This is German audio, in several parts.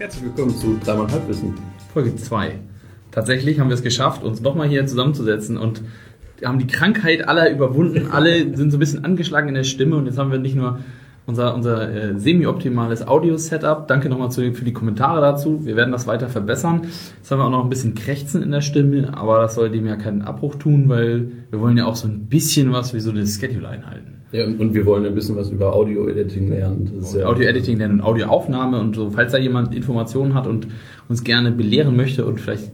Herzlich willkommen zu Dreimal Halbwissen. Folge 2. Tatsächlich haben wir es geschafft, uns nochmal hier zusammenzusetzen und haben die Krankheit aller überwunden. Alle sind so ein bisschen angeschlagen in der Stimme und jetzt haben wir nicht nur unser semi-optimales Audio-Setup. Danke nochmal für die Kommentare dazu. Wir werden das weiter verbessern. Jetzt haben wir auch noch ein bisschen Krächzen in der Stimme, aber das soll dem ja keinen Abbruch tun, weil wir wollen ja auch so ein bisschen was wie so das Schedule einhalten. Ja, und wir wollen ein bisschen was über Audio-Editing lernen. Audio-Editing lernen und Audioaufnahme und so. Falls da jemand Informationen hat und uns gerne belehren möchte und vielleicht,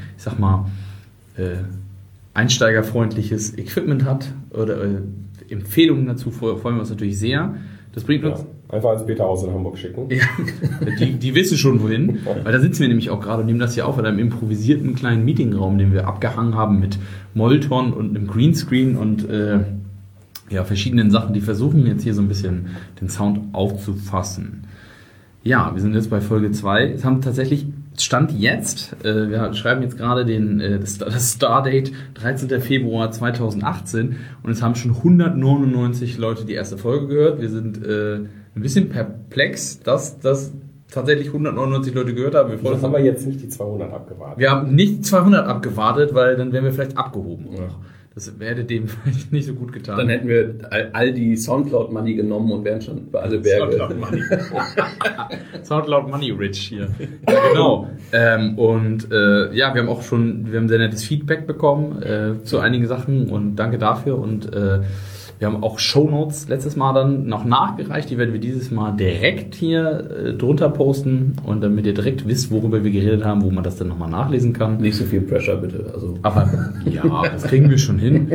einsteigerfreundliches Equipment hat oder Empfehlungen dazu, freuen wir uns natürlich sehr. Das bringt uns... Einfach ins Beta-Haus in Hamburg schicken. Ja, die wissen schon wohin. Weil da sitzen wir nämlich auch gerade und nehmen das hier auf in einem improvisierten kleinen Meetingraum, den wir abgehangen haben mit Molton und einem Greenscreen und verschiedenen Sachen, die versuchen jetzt hier so ein bisschen den Sound aufzufassen. Ja, wir sind jetzt bei Folge 2. Es haben tatsächlich Stand jetzt, wir schreiben jetzt gerade das Stardate 13. Februar 2018 und es haben schon 199 Leute die erste Folge gehört. Wir sind ein bisschen perplex, dass das tatsächlich 199 Leute gehört haben. Das haben wir jetzt nicht die 200 abgewartet. Wir haben nicht 200 abgewartet, weil dann wären wir vielleicht abgehoben. Ja. Das hätte dem vielleicht nicht so gut getan. Dann hätten wir all die Soundcloud-Money genommen und wären schon über alle Berge. Soundcloud-Money. Soundcloud-Money-Rich hier. Ja, genau. Wir haben auch schon, sehr nettes Feedback bekommen zu einigen Sachen und danke dafür. Und wir haben auch Shownotes letztes Mal dann noch nachgereicht. Die werden wir dieses Mal direkt hier drunter posten und damit ihr direkt wisst, worüber wir geredet haben, wo man das dann nochmal nachlesen kann. Nicht so viel Pressure, bitte. Aber ja, das kriegen wir schon hin.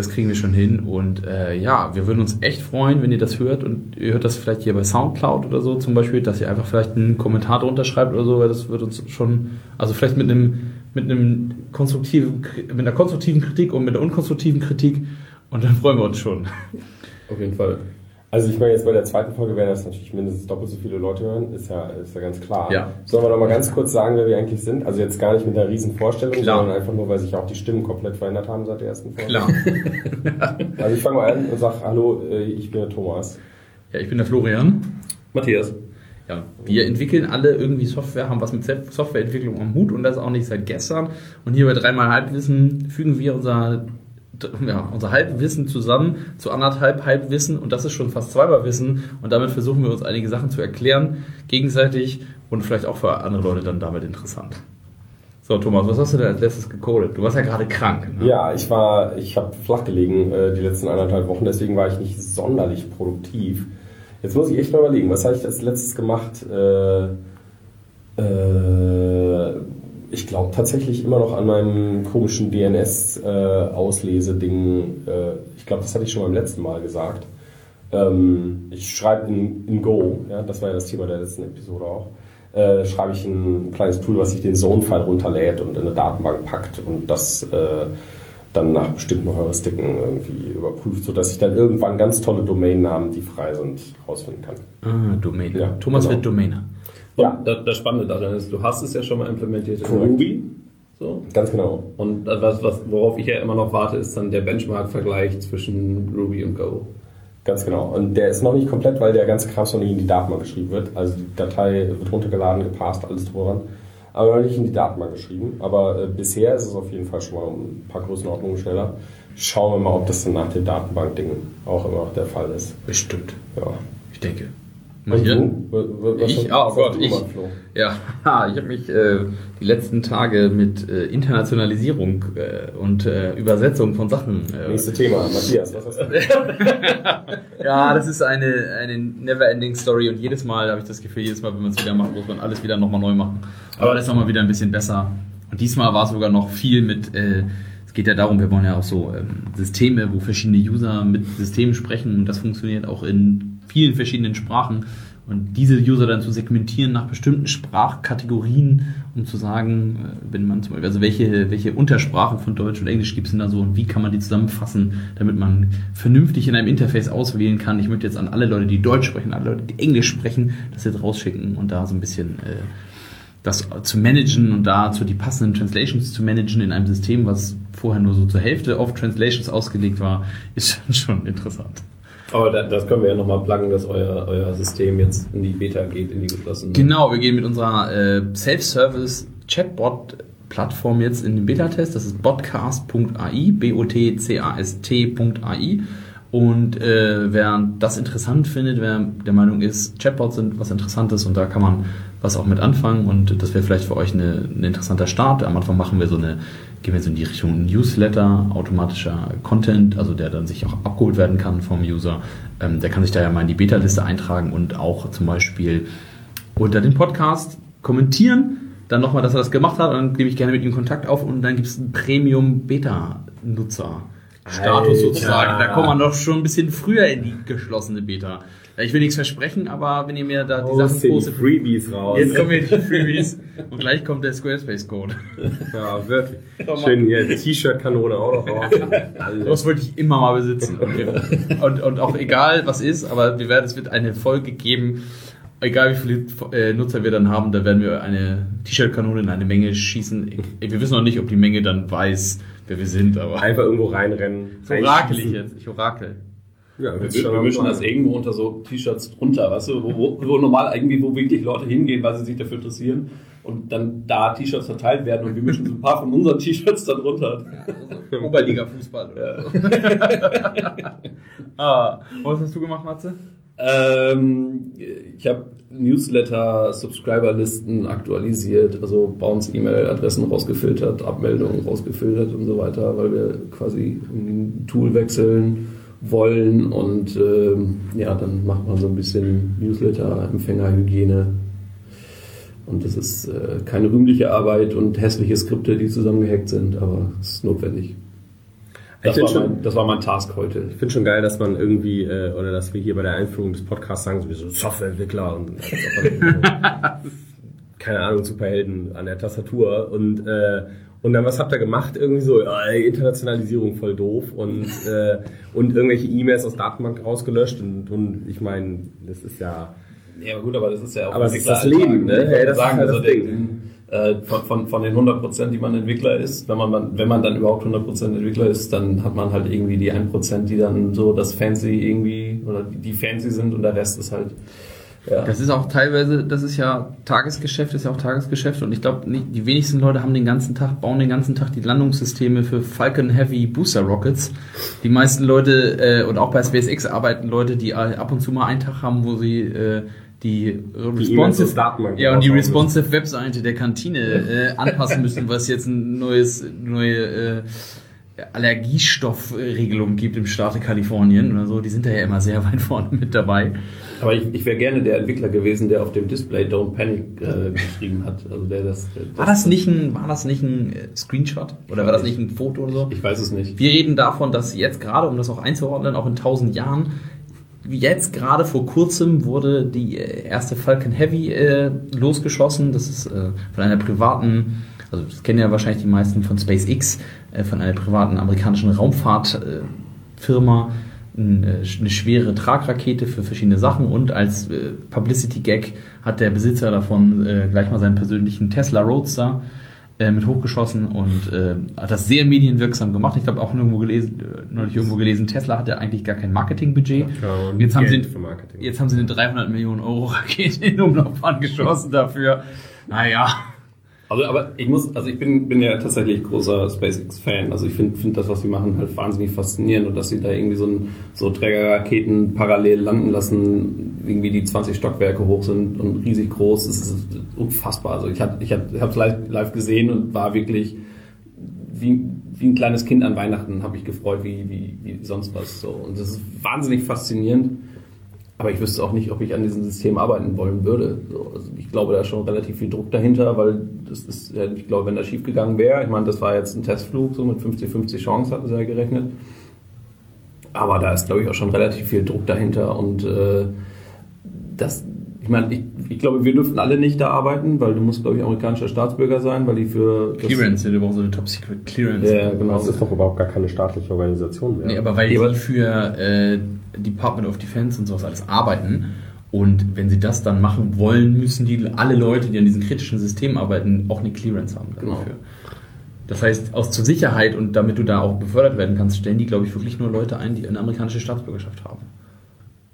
Und wir würden uns echt freuen, wenn ihr das hört und ihr hört das vielleicht hier bei Soundcloud oder so zum Beispiel, dass ihr einfach vielleicht einen Kommentar drunter schreibt oder so, weil das wird uns schon, also vielleicht mit einer konstruktiven Kritik und mit einer unkonstruktiven Kritik. Und dann freuen wir uns schon. Auf jeden Fall. Also ich meine, jetzt bei der zweiten Folge werden das natürlich mindestens doppelt so viele Leute hören, ist ja ganz klar. Ja. Sollen wir noch mal ganz kurz sagen, wer wir eigentlich sind? Also jetzt gar nicht mit einer riesen Vorstellung, klar, sondern einfach nur, weil sich auch die Stimmen komplett verändert haben seit der ersten Folge. Klar. Also ich fange mal an und sage, hallo, ich bin der Thomas. Ja, ich bin der Florian. Matthias. Ja, wir entwickeln alle irgendwie Software, haben was mit Softwareentwicklung am Hut und das auch nicht seit gestern. Und hier bei Dreimal Halbwissen fügen wir unser Halbwissen zusammen zu anderthalb Halbwissen und das ist schon fast zweimal Wissen und damit versuchen wir uns einige Sachen zu erklären, gegenseitig und vielleicht auch für andere Leute dann damit interessant. So, Thomas, was hast du denn als letztes gecodet? Du warst ja gerade krank. Ne? Ja, ich habe flach gelegen die letzten 1,5 Wochen, deswegen war ich nicht sonderlich produktiv. Jetzt muss ich echt mal überlegen, was habe ich als letztes gemacht? Ich glaube tatsächlich immer noch an meinem komischen DNS-Auslese-Ding. Ich glaube, das hatte ich schon beim letzten Mal gesagt. Ich schreibe in Go, ja, das war ja das Thema der letzten Episode auch, schreibe ich ein kleines Tool, was sich den Zone-File runterlädt und in eine Datenbank packt und das dann nach bestimmten Heuristiken irgendwie überprüft, sodass ich dann irgendwann ganz tolle Domainnamen, die frei sind, rausfinden kann. Domain. Ja, Thomas genau. wird Domainer. Ja. Das Spannende daran ist, du hast es ja schon mal implementiert in Ruby. So. Ganz genau. Und worauf ich ja immer noch warte, ist dann der Benchmark-Vergleich zwischen Ruby und Go. Ganz genau. Und der ist noch nicht komplett, weil der ganze Kram noch nicht in die Datenbank geschrieben wird. Also die Datei wird runtergeladen, gepasst, alles dran. Aber noch nicht in die Datenbank geschrieben. Aber bisher ist es auf jeden Fall schon mal ein paar Größenordnungen schneller. Schauen wir mal, ob das dann nach dem Datenbank-Ding auch immer der Fall ist. Bestimmt. Ja. Ich denke. Ich habe mich die letzten Tage mit Internationalisierung und Übersetzung von Sachen... Nächste Thema. Matthias, was hast du? Ja, das ist eine never-ending Story und jedes Mal habe ich das Gefühl, wenn man es wieder macht, muss man alles wieder nochmal neu machen. Aber das ist nochmal wieder ein bisschen besser. Und diesmal war es sogar noch viel mit... Es geht ja darum, wir wollen ja auch so Systeme, wo verschiedene User mit Systemen sprechen und das funktioniert auch in vielen verschiedenen Sprachen und diese User dann zu segmentieren nach bestimmten Sprachkategorien, um zu sagen, wenn man zum Beispiel, also welche Untersprachen von Deutsch und Englisch gibt es denn da so und wie kann man die zusammenfassen, damit man vernünftig in einem Interface auswählen kann. Ich möchte jetzt an alle Leute, die Deutsch sprechen, alle Leute, die Englisch sprechen, das jetzt rausschicken und da so ein bisschen das zu managen und dazu die passenden Translations zu managen in einem System, was vorher nur so zur Hälfte auf Translations ausgelegt war, ist schon interessant. Aber das können wir ja nochmal pluggen, dass euer System jetzt in die Beta geht, in die geschlossene. Genau, wir gehen mit unserer Self-Service-Chatbot-Plattform jetzt in den Beta-Test. Das ist botcast.ai, botcast.ai. Und wer das interessant findet, wer der Meinung ist, Chatbots sind was Interessantes und da kann man was auch mit anfangen und das wäre vielleicht für euch ein interessanter Start. Am Anfang gehen wir so in die Richtung Newsletter, automatischer Content, also der dann sich auch abgeholt werden kann vom User. Der kann sich da ja mal in die Beta-Liste eintragen und auch zum Beispiel unter den Podcast kommentieren. Dann nochmal, dass er das gemacht hat, und dann nehme ich gerne mit ihm Kontakt auf und dann gibt es einen Premium-Beta-Nutzer. Status sozusagen. Da kommt man doch schon ein bisschen früher in die geschlossene Beta. Ich will nichts versprechen, aber wenn ihr mir da die Sachen postet. Freebies raus. Jetzt kommen die Freebies und gleich kommt der Squarespace-Code. Ja, wirklich. Schön hier T-Shirt-Kanone auch noch raus. Das wollte ich immer mal besitzen. Und auch egal was ist, aber es wird eine Folge geben, egal wie viele Nutzer wir dann haben, da werden wir eine T-Shirt-Kanone in eine Menge schießen. Wir wissen noch nicht, ob die Menge dann weiß, wer wir sind, aber einfach irgendwo reinrennen. So orakel ich jetzt. Ich orakel. Ja, wir mischen das irgendwo unter so T-Shirts drunter, weißt du, wo normal irgendwie, wo wirklich Leute hingehen, weil sie sich dafür interessieren und dann da T-Shirts verteilt werden und wir mischen so ein paar von unseren T-Shirts da drunter. Ja, so Oberliga-Fußball. Ja. Was hast du gemacht, Matze? Ich habe Newsletter-Subscriber-Listen aktualisiert, also Bounce-E-Mail-Adressen rausgefiltert, Abmeldungen rausgefiltert und so weiter, weil wir quasi ein Tool wechseln wollen und dann macht man so ein bisschen Newsletter-Empfängerhygiene und das ist keine rühmliche Arbeit und hässliche Skripte, die zusammengehackt sind, aber es ist notwendig. Das war mein Task heute. Ich finde schon geil, dass man irgendwie, oder dass wir hier bei der Einführung des Podcasts sagen, wir sind Softwareentwickler und keine Ahnung, Superhelden an der Tastatur und dann was habt ihr gemacht? Irgendwie so, Internationalisierung voll doof und irgendwelche E-Mails aus Datenbank rausgelöscht und ich meine, das ist ja... Ja, gut, aber das ist ja auch... Aber es ist das Leben, ne? Ja, das sagen, ist halt das Ding. Von den 100%, die man Entwickler ist, wenn man dann überhaupt 100% Entwickler ist, dann hat man halt irgendwie die 1%, die dann so das Fancy irgendwie, oder die fancy sind und der Rest ist halt... Ja. Das ist auch teilweise, das ist ja Tagesgeschäft und ich glaube, die wenigsten Leute bauen den ganzen Tag die Landungssysteme für Falcon Heavy Booster Rockets. Die meisten Leute, und auch bei SpaceX arbeiten Leute, die ab und zu mal einen Tag haben, wo sie die responsive Webseite der Kantine anpassen müssen, was jetzt neue Allergiestoffregelung gibt im Staate Kalifornien oder so. Die sind da ja immer sehr weit vorne mit dabei. Aber ich wäre gerne der Entwickler gewesen, der auf dem Display Don't Panic geschrieben hat. Also war das nicht ein Screenshot? Oder war das nicht ein Foto oder so? Ich weiß es nicht. Wir reden davon, dass jetzt gerade, um das auch einzuordnen, auch in 1000 Jahren, jetzt gerade vor kurzem wurde die erste Falcon Heavy losgeschossen. Das ist von einer privaten, also das kennen ja wahrscheinlich die meisten von SpaceX, von einer privaten amerikanischen Raumfahrtfirma, eine schwere Tragrakete für verschiedene Sachen und als Publicity-Gag hat der Besitzer davon gleich mal seinen persönlichen Tesla Roadster mit hochgeschossen und hat das sehr medienwirksam gemacht. Ich glaube auch neulich irgendwo gelesen, Tesla hat ja eigentlich gar kein Marketingbudget. Ja, jetzt haben sie eine 300 Millionen Euro Rakete in Umlaufbahn geschossen dafür. Naja. Ich bin ja tatsächlich großer SpaceX-Fan. Also ich finde das, was sie machen, halt wahnsinnig faszinierend und dass sie da irgendwie so Trägerraketen parallel landen lassen, irgendwie die 20 Stockwerke hoch sind und riesig groß, das ist unfassbar. Also ich habe es live gesehen und war wirklich wie ein kleines Kind an Weihnachten, habe ich gefreut, wie sonst was. So. Und das ist wahnsinnig faszinierend. Aber ich wüsste auch nicht, ob ich an diesem System arbeiten wollen würde. Also ich glaube, da ist schon relativ viel Druck dahinter, weil das ist, ich glaube, wenn das schief gegangen wäre, ich meine, das war jetzt ein Testflug, so mit 50-50 Chance hatten sie ja gerechnet. Aber da ist, glaube ich, auch schon relativ viel Druck dahinter und ich glaube, wir dürften alle nicht da arbeiten, weil du musst, glaube ich, amerikanischer Staatsbürger sein, weil die für... Clearance, du brauchst so eine Top-Secret-Clearance. Ja, genau. Das ist doch überhaupt gar keine staatliche Organisation mehr. Nee, aber weil die für Department of Defense und sowas alles arbeiten und wenn sie das dann machen wollen, müssen alle Leute, die an diesen kritischen Systemen arbeiten, auch eine Clearance haben dafür. Genau. Das heißt, zur Sicherheit und damit du da auch befördert werden kannst, stellen die, glaube ich, wirklich nur Leute ein, die eine amerikanische Staatsbürgerschaft haben.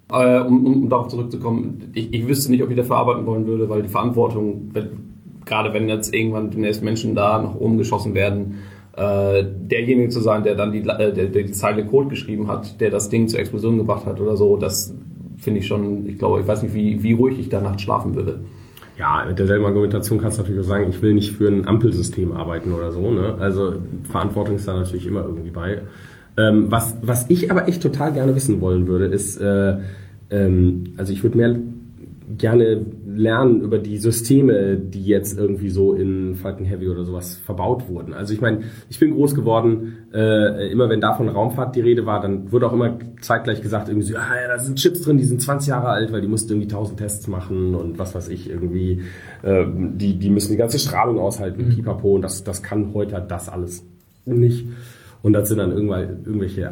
Um darauf zurückzukommen, ich wüsste nicht, ob ich das verarbeiten wollen würde, weil die Verantwortung, gerade wenn jetzt irgendwann demnächst Menschen da nach oben geschossen werden, derjenige zu sein, der dann die Zeile Code geschrieben hat, der das Ding zur Explosion gebracht hat oder so, das finde ich schon, ich weiß nicht, wie ruhig ich da nachts schlafen würde. Ja, mit derselben Argumentation kannst du natürlich auch sagen, ich will nicht für ein Ampelsystem arbeiten oder so, ne? Also Verantwortung ist da natürlich immer irgendwie bei. Was ich aber echt total gerne wissen wollen würde, ist, also ich würde mehr gerne lernen über die Systeme, die jetzt irgendwie so in Falcon Heavy oder sowas verbaut wurden. Also ich meine, ich bin groß geworden, immer wenn da von Raumfahrt die Rede war, dann wurde auch immer zeitgleich gesagt, irgendwie so, ja, da sind Chips drin, die sind 20 Jahre alt, weil die mussten irgendwie 1000 Tests machen und was weiß ich, irgendwie, die müssen die ganze Strahlung aushalten, pipapo, und das kann heute das alles nicht. Und das sind dann irgendwelche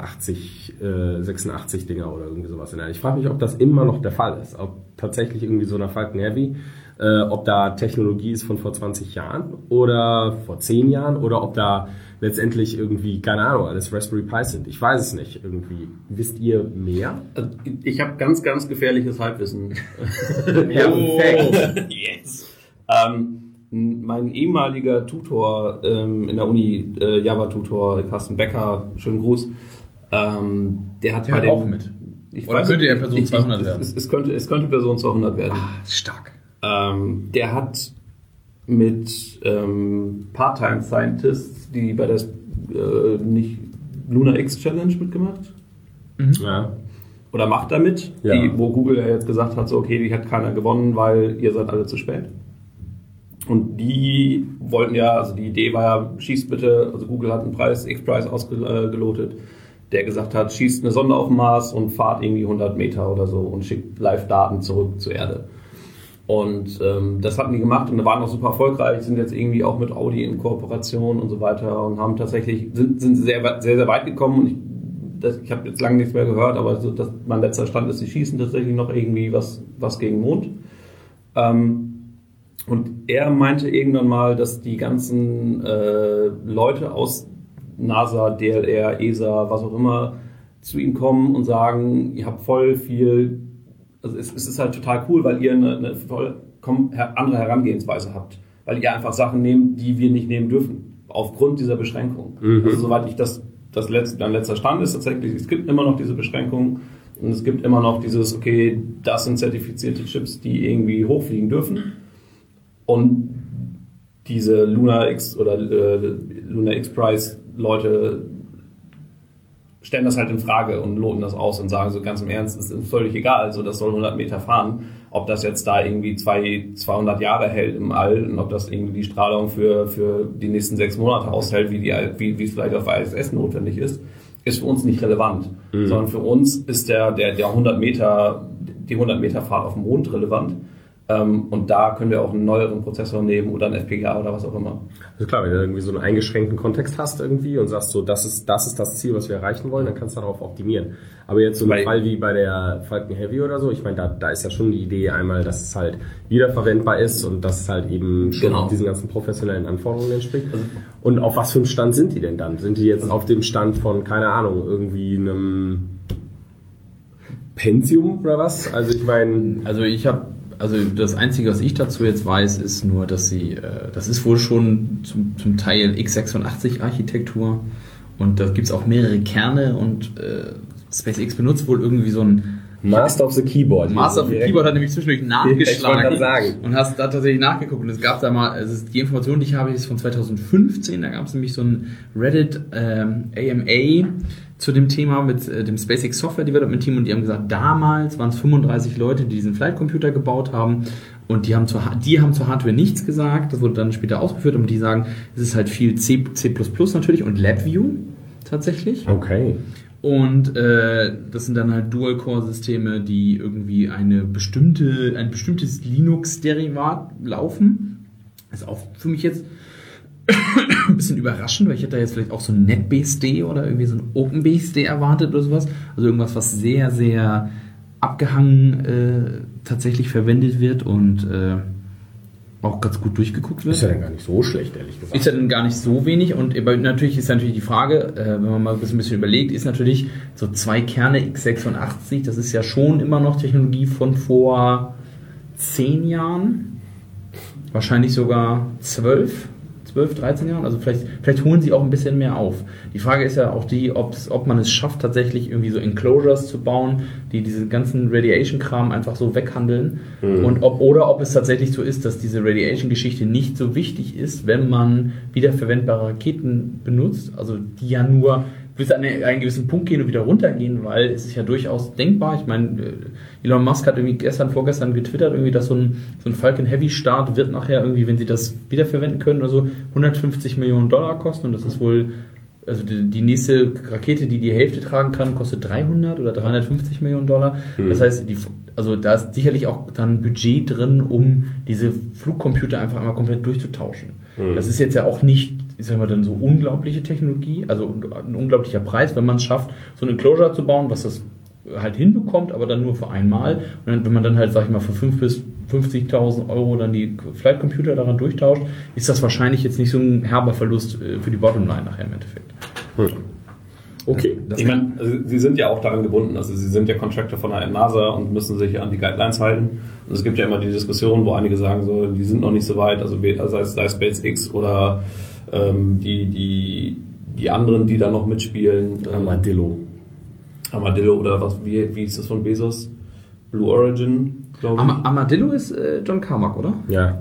86 Dinger oder irgendwie sowas. Ich frage mich, ob das immer noch der Fall ist. Ob tatsächlich irgendwie so eine Falcon Heavy, ob da Technologie ist von vor 20 Jahren oder vor 10 Jahren oder ob da letztendlich irgendwie, keine Ahnung, alles Raspberry Pi sind. Ich weiß es nicht. Irgendwie. Wisst ihr mehr? Ich habe ganz, ganz gefährliches Halbwissen. Perfekt. Yes. Mein ehemaliger Tutor in der Uni, Java-Tutor, Carsten Becker, schönen Gruß, der hat bei dem... auch mit. Oder könnte er Person 200 werden? Es könnte Person 200 werden. Stark. Der hat mit Part-Time-Scientists, die bei der nicht Lunar X Challenge mitgemacht. Ja. Oder macht damit, ja. Wo Google ja jetzt gesagt hat, so okay, die hat keiner gewonnen, weil ihr seid alle zu spät. Und die wollten ja, also die Idee war ja, schießt bitte, also Google hat einen X-Prize ausgelotet, der gesagt hat, schießt eine Sonde auf den Mars und fahrt irgendwie 100 Meter oder so und schickt Live-Daten zurück zur Erde. Und das hatten die gemacht und waren auch super erfolgreich, sind jetzt irgendwie auch mit Audi in Kooperation und so weiter und haben tatsächlich, sind sehr, sehr, sehr weit gekommen. Und ich habe jetzt lange nichts mehr gehört, aber so, mein letzter Stand ist, sie schießen tatsächlich noch irgendwie was gegen Mond. Und er meinte irgendwann mal, dass die ganzen Leute aus NASA, DLR, ESA, was auch immer, zu ihm kommen und sagen, ihr habt voll viel, also es ist halt total cool, weil ihr eine vollkommen andere Herangehensweise habt. Weil ihr einfach Sachen nehmt, die wir nicht nehmen dürfen, aufgrund dieser Beschränkung. Also soweit ich mein letzter Stand ist tatsächlich, es gibt immer noch diese Beschränkung und es gibt immer noch dieses, okay, das sind zertifizierte Chips, die irgendwie hochfliegen dürfen. Und diese Lunar X oder Lunar X Prize Leute stellen das halt in Frage und loten das aus und sagen so ganz im Ernst, es ist völlig egal, also das soll 100 Meter fahren, ob das jetzt da irgendwie 200 Jahre hält im All und ob das irgendwie die Strahlung für die nächsten 6 Monate aushält, wie es vielleicht auf ISS notwendig ist für uns nicht relevant, sondern für uns ist der 100 Meter, die 100 Meter Fahrt auf dem Mond relevant. Und da können wir auch einen neueren Prozessor nehmen oder einen FPGA oder was auch immer. Also klar, wenn du irgendwie so einen eingeschränkten Kontext hast irgendwie und sagst so, das ist das Ziel, was wir erreichen wollen, dann kannst du darauf optimieren. Aber jetzt so ein Fall wie bei der Falcon Heavy oder so, ich meine, da ist ja schon die Idee einmal, dass es halt wiederverwendbar ist und dass es halt eben schon diesen ganzen professionellen Anforderungen entspricht. Und auf was für einem Stand sind die denn dann? Sind die jetzt auf dem Stand von, keine Ahnung, irgendwie einem Pentium oder was? Also ich meine... Also das Einzige, was ich dazu jetzt weiß, ist nur, dass das ist wohl schon zum Teil x86-Architektur und da gibt es auch mehrere Kerne und SpaceX benutzt wohl irgendwie so ein Master of the Keyboard. Master of the Keyboard hat nämlich zwischendurch nachgeschlagen sagen. Und hast da tatsächlich nachgeguckt und es gab da mal, also die Information, die ich habe, ist von 2015, da gab es nämlich so ein Reddit AMA zu dem Thema mit dem SpaceX Software Development Team und die haben gesagt, damals waren es 35 Leute, die diesen Flight Computer gebaut haben und die haben zur Hardware nichts gesagt, das wurde dann später ausgeführt und die sagen, es ist halt viel C++ natürlich und LabVIEW tatsächlich. Okay. Und das sind dann halt Dual-Core-Systeme, die irgendwie ein bestimmtes Linux-Derivat laufen. Das ist auch für mich jetzt ein bisschen überraschend, weil ich hätte da jetzt vielleicht auch so ein NetBSD oder irgendwie so ein OpenBSD erwartet oder sowas. Also irgendwas, was sehr, sehr abgehangen tatsächlich verwendet wird und auch ganz gut durchgeguckt wird. Ist ja dann gar nicht so schlecht, ehrlich gesagt. Ist ja dann gar nicht so wenig und natürlich ist die Frage, wenn man mal ein bisschen überlegt, ist natürlich so 2 Kerne x86, das ist ja schon immer noch Technologie von vor 10 Jahren, wahrscheinlich sogar 12, 13 Jahren, also vielleicht holen sie auch ein bisschen mehr auf. Die Frage ist ja auch die, ob man es schafft, tatsächlich irgendwie so Enclosures zu bauen, die diese ganzen Radiation-Kram einfach so weghandeln und ob es tatsächlich so ist, dass diese Radiation-Geschichte nicht so wichtig ist, wenn man wiederverwendbare Raketen benutzt, also die ja nur bis an einen gewissen Punkt gehen und wieder runtergehen, weil es ist ja durchaus denkbar. Ich meine, Elon Musk hat irgendwie vorgestern getwittert, irgendwie, dass so ein Falcon Heavy Start wird nachher irgendwie, wenn sie das wiederverwenden können oder so, $150 Millionen kosten und das ist wohl, also die nächste Rakete, die Hälfte tragen kann, kostet 300 oder 350 Millionen Dollar. Das heißt, also da ist sicherlich auch dann Budget drin, um diese Flugcomputer einfach einmal komplett durchzutauschen. Das ist jetzt ja auch nicht, ich sag mal, dann so unglaubliche Technologie, also ein unglaublicher Preis, wenn man es schafft, so eine Enclosure zu bauen, was das halt hinbekommt, aber dann nur für einmal. Und dann, wenn man dann halt, sag ich mal, für 5.000 bis 50.000 Euro dann die Flight Computer daran durchtauscht, ist das wahrscheinlich jetzt nicht so ein herber Verlust für die Bottomline nachher im Endeffekt. Okay. Ich meine, also sie sind ja auch daran gebunden, also sie sind ja Contractor von der NASA und müssen sich an die Guidelines halten. Und es gibt ja immer die Diskussion, wo einige sagen, so, die sind noch nicht so weit, also sei es SpaceX oder die anderen, die da noch mitspielen. Armadillo oder was, wie ist das von Bezos? Blue Origin, glaube ich. Armadillo ist John Carmack, oder? Ja.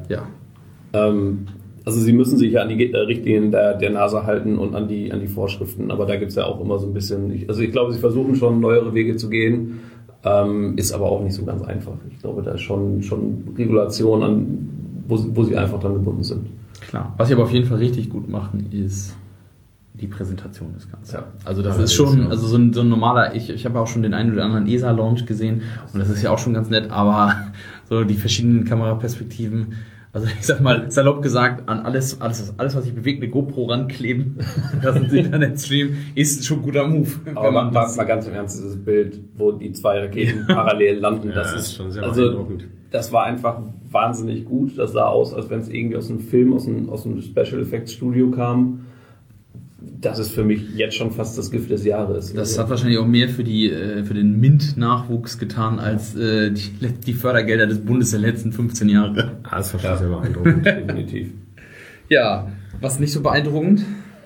Also sie müssen sich ja an die Richtlinien der NASA halten und an die Vorschriften, aber da gibt es ja auch immer so ein bisschen, ich glaube, sie versuchen schon neuere Wege zu gehen, ist aber auch nicht so ganz einfach. Ich glaube, da ist schon Regulation wo sie einfach dran gebunden sind. Klar. Was sie aber auf jeden Fall richtig gut machen, ist die Präsentation des Ganzen. Ja. Also das ist schon, also so ein normaler, ich habe auch schon den einen oder anderen ESA-Launch gesehen und das ist ja auch schon ganz nett, aber so die verschiedenen Kameraperspektiven, also ich sag mal, salopp gesagt, an alles was sich bewegt, eine GoPro rankleben, das ist ein Internetstream, ist schon ein guter Move. Aber man mal ganz im Ernst, dieses Bild, wo die 2 Raketen parallel landen, das ist schon sehr beeindruckend. Das war einfach wahnsinnig gut. Das sah aus, als wenn es irgendwie aus einem Film, aus einem Special Effects Studio kam. Das ist für mich jetzt schon fast das Gift des Jahres. Das hat wahrscheinlich auch mehr für den MINT-Nachwuchs getan als die Fördergelder des Bundes der letzten 15 Jahre. Das war schon sehr beeindruckend. Definitiv. Ja, was nicht so beeindruckend?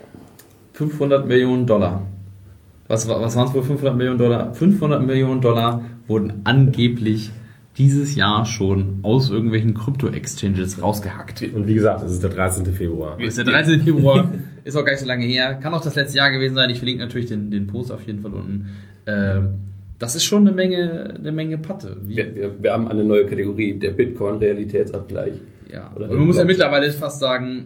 $500 Millionen. Was waren es wohl, $500 Millionen? $500 Millionen wurden angeblich dieses Jahr schon aus irgendwelchen Krypto-Exchanges rausgehackt. Und wie gesagt, es ist der 13. Februar. Es ist der 13. Februar, ist auch gar nicht so lange her. Kann auch das letzte Jahr gewesen sein. Ich verlinke natürlich den Post auf jeden Fall unten. Das ist schon eine Menge Patte. Wir haben eine neue Kategorie, der Bitcoin-Realitätsabgleich. Ja, und man muss ja mittlerweile fast sagen,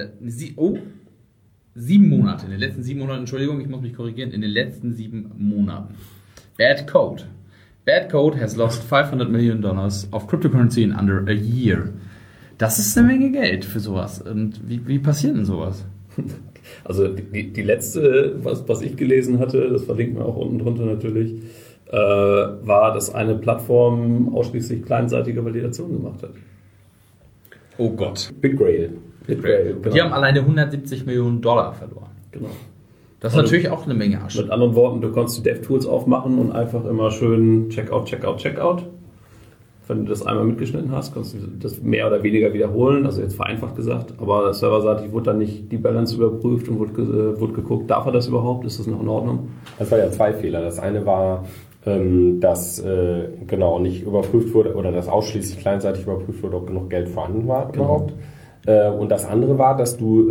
7 Monate, in den letzten 7 Monaten, Entschuldigung, ich muss mich korrigieren, in den letzten 7 Monaten. Bad Code has lost $500 million of cryptocurrency in under a year. Das ist eine Menge Geld für sowas. Und wie passiert denn sowas? Also die letzte, was ich gelesen hatte, das verlinken wir auch unten drunter natürlich, war, dass eine Plattform ausschließlich kleinseitige Validation gemacht hat. Oh Gott. BitGrail. Genau. Die haben alleine $170 Millionen verloren. Genau. Das ist natürlich auch eine Menge Asche. Mit anderen Worten, du konntest die DevTools aufmachen und einfach immer schön Checkout. Wenn du das einmal mitgeschnitten hast, kannst du das mehr oder weniger wiederholen, also jetzt vereinfacht gesagt, aber serverseitig wurde dann nicht die Balance überprüft und wurde geguckt, darf er das überhaupt, ist das noch in Ordnung? Das war ja 2 Fehler. Das eine war, dass nicht überprüft wurde oder dass ausschließlich kleinseitig überprüft wurde, ob genug Geld vorhanden war überhaupt. Und das andere war, dass du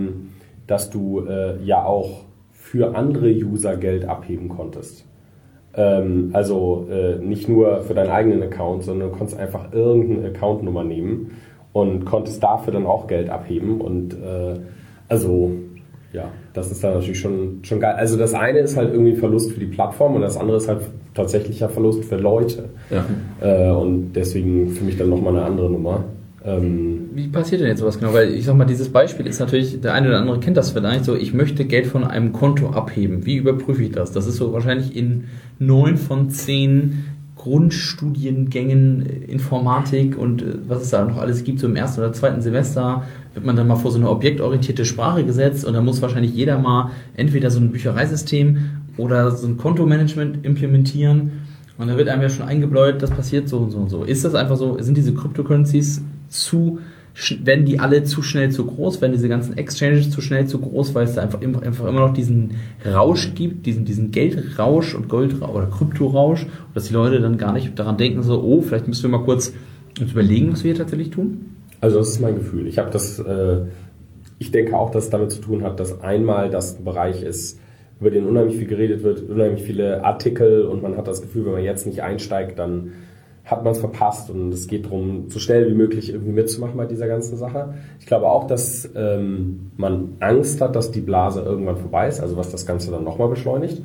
ja auch für andere User Geld abheben konntest. Nicht nur für deinen eigenen Account, sondern du konntest einfach irgendeine Accountnummer nehmen und konntest dafür dann auch Geld abheben. Und das ist dann natürlich schon geil. Also das eine ist halt irgendwie ein Verlust für die Plattform und das andere ist halt tatsächlicher Verlust für Leute. Ja. Und deswegen für mich dann nochmal eine andere Nummer. Wie passiert denn jetzt sowas genau? Weil ich sag mal, dieses Beispiel ist natürlich, der eine oder andere kennt das vielleicht so, ich möchte Geld von einem Konto abheben. Wie überprüfe ich das? Das ist so wahrscheinlich in 9 von 10 Grundstudiengängen Informatik und was es da noch alles gibt, so im ersten oder zweiten Semester wird man dann mal vor so eine objektorientierte Sprache gesetzt und da muss wahrscheinlich jeder mal entweder so ein Büchereisystem oder so ein Kontomanagement implementieren und da wird einem ja schon eingebläut, das passiert so und so und so. Ist das einfach so, sind diese Cryptocurrencies werden die alle zu schnell zu groß, werden diese ganzen Exchanges zu schnell zu groß, weil es da einfach immer noch diesen Rausch gibt, diesen Geldrausch und Goldrausch oder Kryptorausch, dass die Leute dann gar nicht daran denken, so, oh, vielleicht müssen wir mal kurz uns überlegen, was wir hier tatsächlich tun? Also das ist mein Gefühl. Ich denke auch, dass es damit zu tun hat, dass einmal das ein Bereich ist, über den unheimlich viel geredet wird, unheimlich viele Artikel und man hat das Gefühl, wenn man jetzt nicht einsteigt, dann hat man es verpasst und es geht darum, so schnell wie möglich irgendwie mitzumachen bei dieser ganzen Sache. Ich glaube auch, dass man Angst hat, dass die Blase irgendwann vorbei ist, also was das Ganze dann nochmal beschleunigt.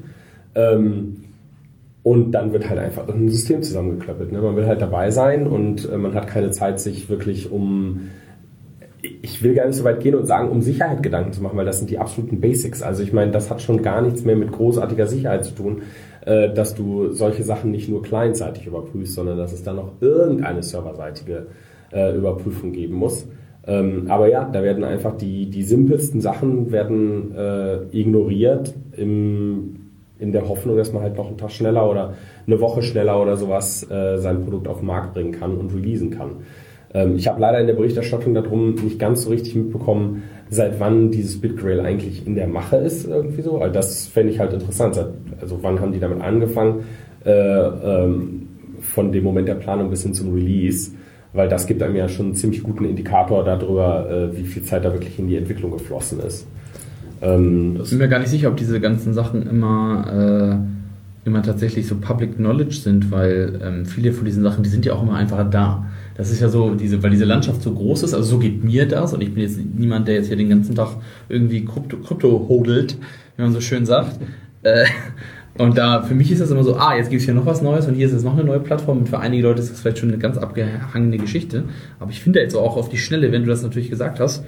Und dann wird halt einfach ein System zusammengeklöppelt. Ne? Man will halt dabei sein und man hat keine Zeit, sich wirklich ich will gar nicht so weit gehen und sagen, um Sicherheit Gedanken zu machen, weil das sind die absoluten Basics. Also ich meine, das hat schon gar nichts mehr mit großartiger Sicherheit zu tun, dass du solche Sachen nicht nur clientseitig überprüfst, sondern dass es dann noch irgendeine serverseitige Überprüfung geben muss. Aber ja, da werden einfach die simpelsten Sachen werden ignoriert in der Hoffnung, dass man halt noch einen Tag schneller oder eine Woche schneller oder sowas sein Produkt auf den Markt bringen kann und releasen kann. Ich habe leider in der Berichterstattung darum nicht ganz so richtig mitbekommen, seit wann dieses BitGrail eigentlich in der Mache ist, irgendwie so. Also das fände ich halt interessant. Also wann haben die damit angefangen, von dem Moment der Planung bis hin zum Release, weil das gibt einem ja schon einen ziemlich guten Indikator darüber, wie viel Zeit da wirklich in die Entwicklung geflossen ist. Ich bin mir gar nicht sicher, ob diese ganzen Sachen immer tatsächlich so Public Knowledge sind, weil viele von diesen Sachen, die sind ja auch immer einfach da. Das ist ja so, weil diese Landschaft so groß ist, also so geht mir das und ich bin jetzt niemand, der jetzt hier den ganzen Tag irgendwie Krypto hodelt, wie man so schön sagt. Und da, für mich ist das immer so, jetzt gibt es hier noch was Neues und hier ist jetzt noch eine neue Plattform und für einige Leute ist das vielleicht schon eine ganz abgehangene Geschichte. Aber ich finde jetzt auch auf die Schnelle, wenn du das natürlich gesagt hast.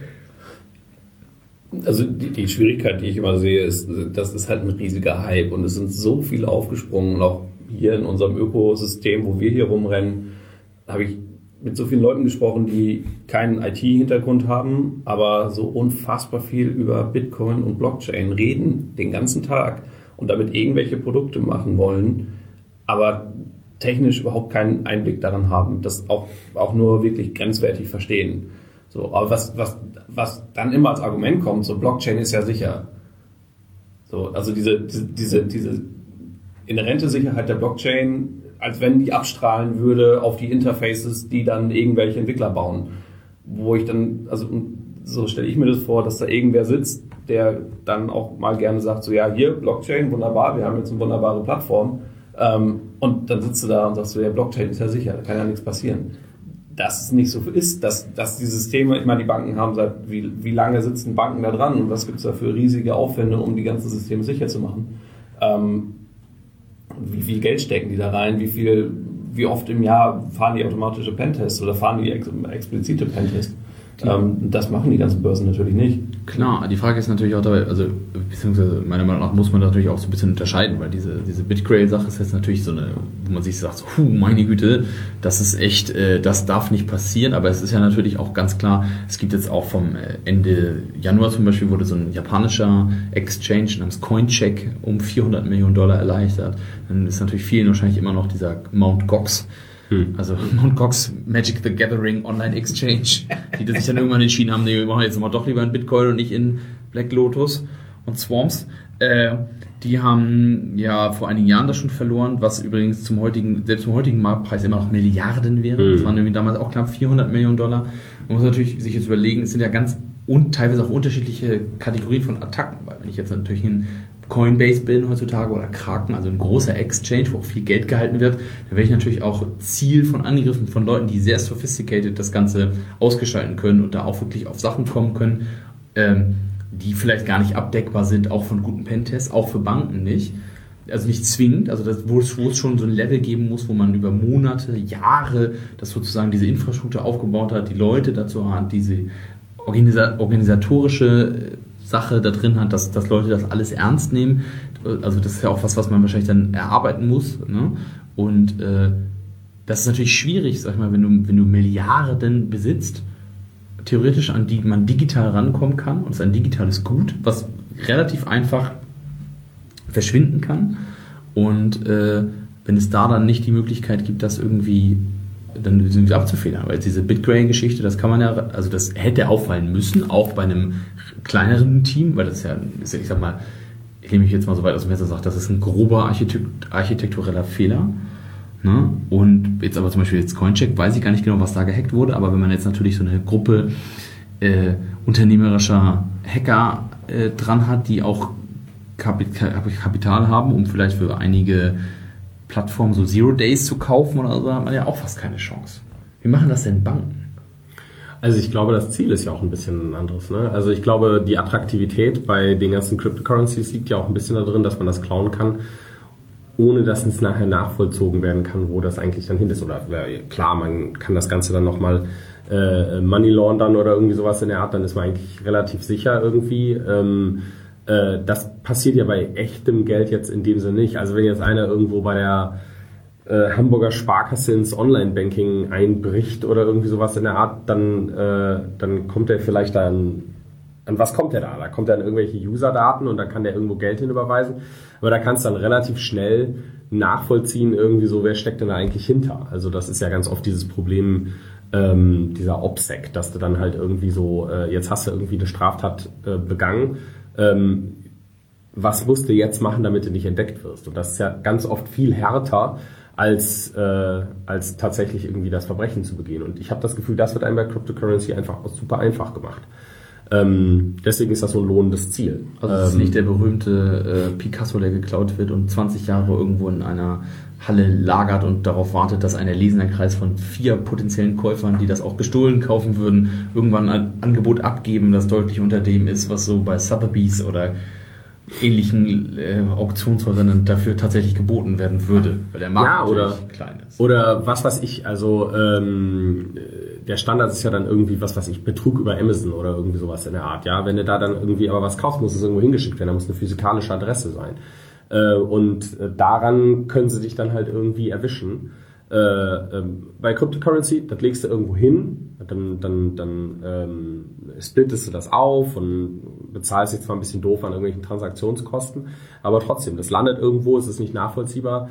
Also die Schwierigkeit, die ich immer sehe, ist, das ist halt ein riesiger Hype und es sind so viele aufgesprungen und auch hier in unserem Ökosystem, wo wir hier rumrennen, habe ich mit so vielen Leuten gesprochen, die keinen IT-Hintergrund haben, aber so unfassbar viel über Bitcoin und Blockchain reden den ganzen Tag und damit irgendwelche Produkte machen wollen, aber technisch überhaupt keinen Einblick daran haben, das auch nur wirklich grenzwertig verstehen. So, aber was dann immer als Argument kommt, so Blockchain ist ja sicher. So, also diese inhärente Sicherheit der Blockchain, als wenn die abstrahlen würde auf die Interfaces, die dann irgendwelche Entwickler bauen. Wo ich dann, also so stelle ich mir das vor, dass da irgendwer sitzt, der dann auch mal gerne sagt, so ja, hier, Blockchain, wunderbar, wir haben jetzt eine wunderbare Plattform. Und dann sitzt du da und sagst so, ja, Blockchain ist ja sicher, da kann ja nichts passieren. Dass es nicht so ist, dass die Systeme, ich meine, die Banken haben seit, wie lange sitzen Banken da dran und was gibt es da für riesige Aufwände, um die ganzen Systeme sicher zu machen? Wie viel Geld stecken die da rein? Wie oft im Jahr fahren die automatische Pentests oder fahren die explizite Pentests? Das machen die ganzen Börsen natürlich nicht. Klar, die Frage ist natürlich auch dabei, also beziehungsweise meiner Meinung nach muss man natürlich auch so ein bisschen unterscheiden, weil diese BitGrail-Sache ist jetzt natürlich so eine, wo man sich sagt, so, meine Güte, das ist echt, das darf nicht passieren, aber es ist ja natürlich auch ganz klar, es gibt jetzt auch vom Ende Januar zum Beispiel wurde so ein japanischer Exchange namens Coincheck um $400 Millionen erleichtert. Dann ist natürlich vielen wahrscheinlich immer noch dieser Mt. Gox. Also Mt. Gox Magic the Gathering Online Exchange, die sich dann irgendwann entschieden haben, wir machen jetzt mal doch lieber in Bitcoin und nicht in Black Lotus und Swarms. Die haben ja vor einigen Jahren das schon verloren, was übrigens selbst zum heutigen Marktpreis immer noch Milliarden wäre. Das waren irgendwie damals auch knapp $400 Millionen. Man muss natürlich sich jetzt überlegen, es sind ja ganz teilweise auch unterschiedliche Kategorien von Attacken, weil wenn ich jetzt natürlich ein Coinbase bin heutzutage oder Kraken, also ein großer Exchange, wo auch viel Geld gehalten wird, da wäre ich natürlich auch Ziel von Angriffen von Leuten, die sehr sophisticated das Ganze ausgestalten können und da auch wirklich auf Sachen kommen können, die vielleicht gar nicht abdeckbar sind, auch von guten Pentests, auch für Banken nicht. Also nicht zwingend, also wo es schon so ein Level geben muss, wo man über Monate, Jahre das sozusagen diese Infrastruktur aufgebaut hat, die Leute dazu hat, diese organisatorische Sache da drin hat, dass Leute das alles ernst nehmen. Also das ist ja auch was man wahrscheinlich dann erarbeiten muss. Ne? Und das ist natürlich schwierig, sag ich mal, wenn du Milliarden besitzt, theoretisch an die man digital rankommen kann, und es ist ein digitales Gut, was relativ einfach verschwinden kann. Und wenn es da dann nicht die Möglichkeit gibt, das irgendwie abzufedern, weil diese Bitcoin-Geschichte, das kann man ja, also das hätte auffallen müssen, auch bei einem kleineren Team, weil das ja, ich sag mal, ich nehme mich jetzt mal so weit aus dem Fenster und sage, das ist ein grober architektureller Fehler. Ne? Und jetzt aber zum Beispiel jetzt Coincheck, weiß ich gar nicht genau, was da gehackt wurde, aber wenn man jetzt natürlich so eine Gruppe unternehmerischer Hacker dran hat, die auch Kapital haben, um vielleicht für einige Plattformen so Zero Days zu kaufen oder so, hat man ja auch fast keine Chance. Wie machen das denn Banken? Also ich glaube, das Ziel ist ja auch ein bisschen ein anderes. Ne? Also ich glaube, die Attraktivität bei den ganzen Cryptocurrencies liegt ja auch ein bisschen da drin, dass man das klauen kann, ohne dass es nachher nachvollzogen werden kann, wo das eigentlich dann hin ist. Oder klar, man kann das Ganze dann nochmal Money laundern oder irgendwie sowas in der Art, dann ist man eigentlich relativ sicher irgendwie. Das passiert ja bei echtem Geld jetzt in dem Sinne nicht. Also wenn jetzt einer irgendwo bei der Hamburger Sparkasse ins Online-Banking einbricht oder irgendwie sowas in der Art, dann kommt er vielleicht an was kommt der da? Da kommt er an irgendwelche User-Daten und dann kann der irgendwo Geld hinüberweisen. Aber da kannst du dann relativ schnell nachvollziehen, irgendwie so, wer steckt denn da eigentlich hinter? Also das ist ja ganz oft dieses Problem dieser OPSEC, dass du dann halt irgendwie so, jetzt hast du irgendwie eine Straftat begangen, was musst du jetzt machen, damit du nicht entdeckt wirst? Und das ist ja ganz oft viel härter, als tatsächlich irgendwie das Verbrechen zu begehen. Und ich habe das Gefühl, das wird einem bei Cryptocurrency einfach super einfach gemacht. Deswegen ist das so ein lohnendes Ziel. Also es ist nicht der berühmte Picasso, der geklaut wird und 20 Jahre irgendwo in einer Halle lagert und darauf wartet, dass ein erlesener Kreis von 4 potenziellen Käufern, die das auch gestohlen kaufen würden, irgendwann ein Angebot abgeben, das deutlich unter dem ist, was so bei Sotheby's oder ähnlichen Auktionshäusern dafür tatsächlich geboten werden würde, weil der Markt natürlich klein ist. Oder was weiß ich, also der Standard ist ja dann irgendwie, was weiß ich, Betrug über Amazon oder irgendwie sowas in der Art. Ja, wenn du da dann irgendwie aber was kaufst, muss es irgendwo hingeschickt werden, da muss eine physikalische Adresse sein. Und daran können sie dich dann halt irgendwie erwischen. Bei Cryptocurrency, das legst du irgendwo hin, dann splittest du das auf und bezahlst dich zwar ein bisschen doof an irgendwelchen Transaktionskosten, aber trotzdem, das landet irgendwo, es ist nicht nachvollziehbar,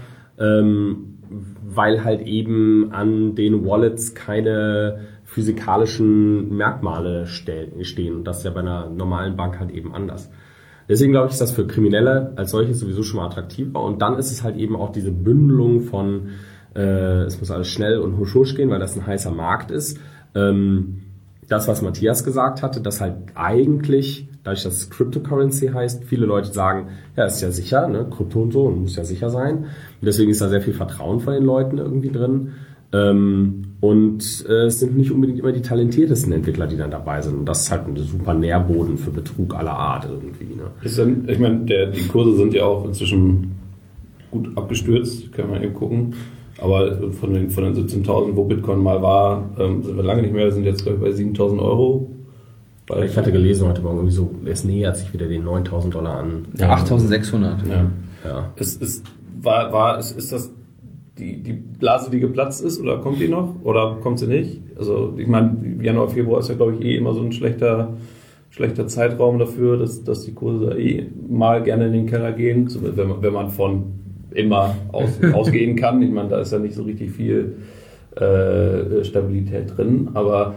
weil halt eben an den Wallets keine physikalischen Merkmale stehen. Und das ist ja bei einer normalen Bank halt eben anders. Deswegen glaube ich, ist das für Kriminelle als solches sowieso schon mal attraktiver. Und dann ist es halt eben auch diese Bündelung von es muss alles schnell und husch husch gehen, weil das ein heißer Markt ist. Das, was Matthias gesagt hatte, dass halt eigentlich, dadurch, dass es Cryptocurrency heißt, viele Leute sagen, ja, ist ja sicher, ne, Krypto und so, und muss ja sicher sein. Und deswegen ist da sehr viel Vertrauen von den Leuten irgendwie drin. Und es sind nicht unbedingt immer die talentiertesten Entwickler, die dann dabei sind. Und das ist halt ein super Nährboden für Betrug aller Art irgendwie. Ne? Ich meine, die Kurse sind ja auch inzwischen gut abgestürzt, kann man eben gucken. Aber von den 17.000, wo Bitcoin mal war, sind wir lange nicht mehr, sind jetzt, glaube ich, bei 7.000 Euro. Weil ich hatte gelesen heute Morgen, irgendwie so, es nähert sich wieder den $9.000 an. Ja, 8.600. Ja. Ist das die Blase, die geplatzt ist, oder kommt die noch? Oder kommt sie nicht? Also, ich meine, Januar, Februar ist ja, glaube ich, immer so ein schlechter Zeitraum dafür, dass die Kurse mal gerne in den Keller gehen, wenn man von immer ausgehen kann. Ich meine, da ist ja nicht so richtig viel Stabilität drin, aber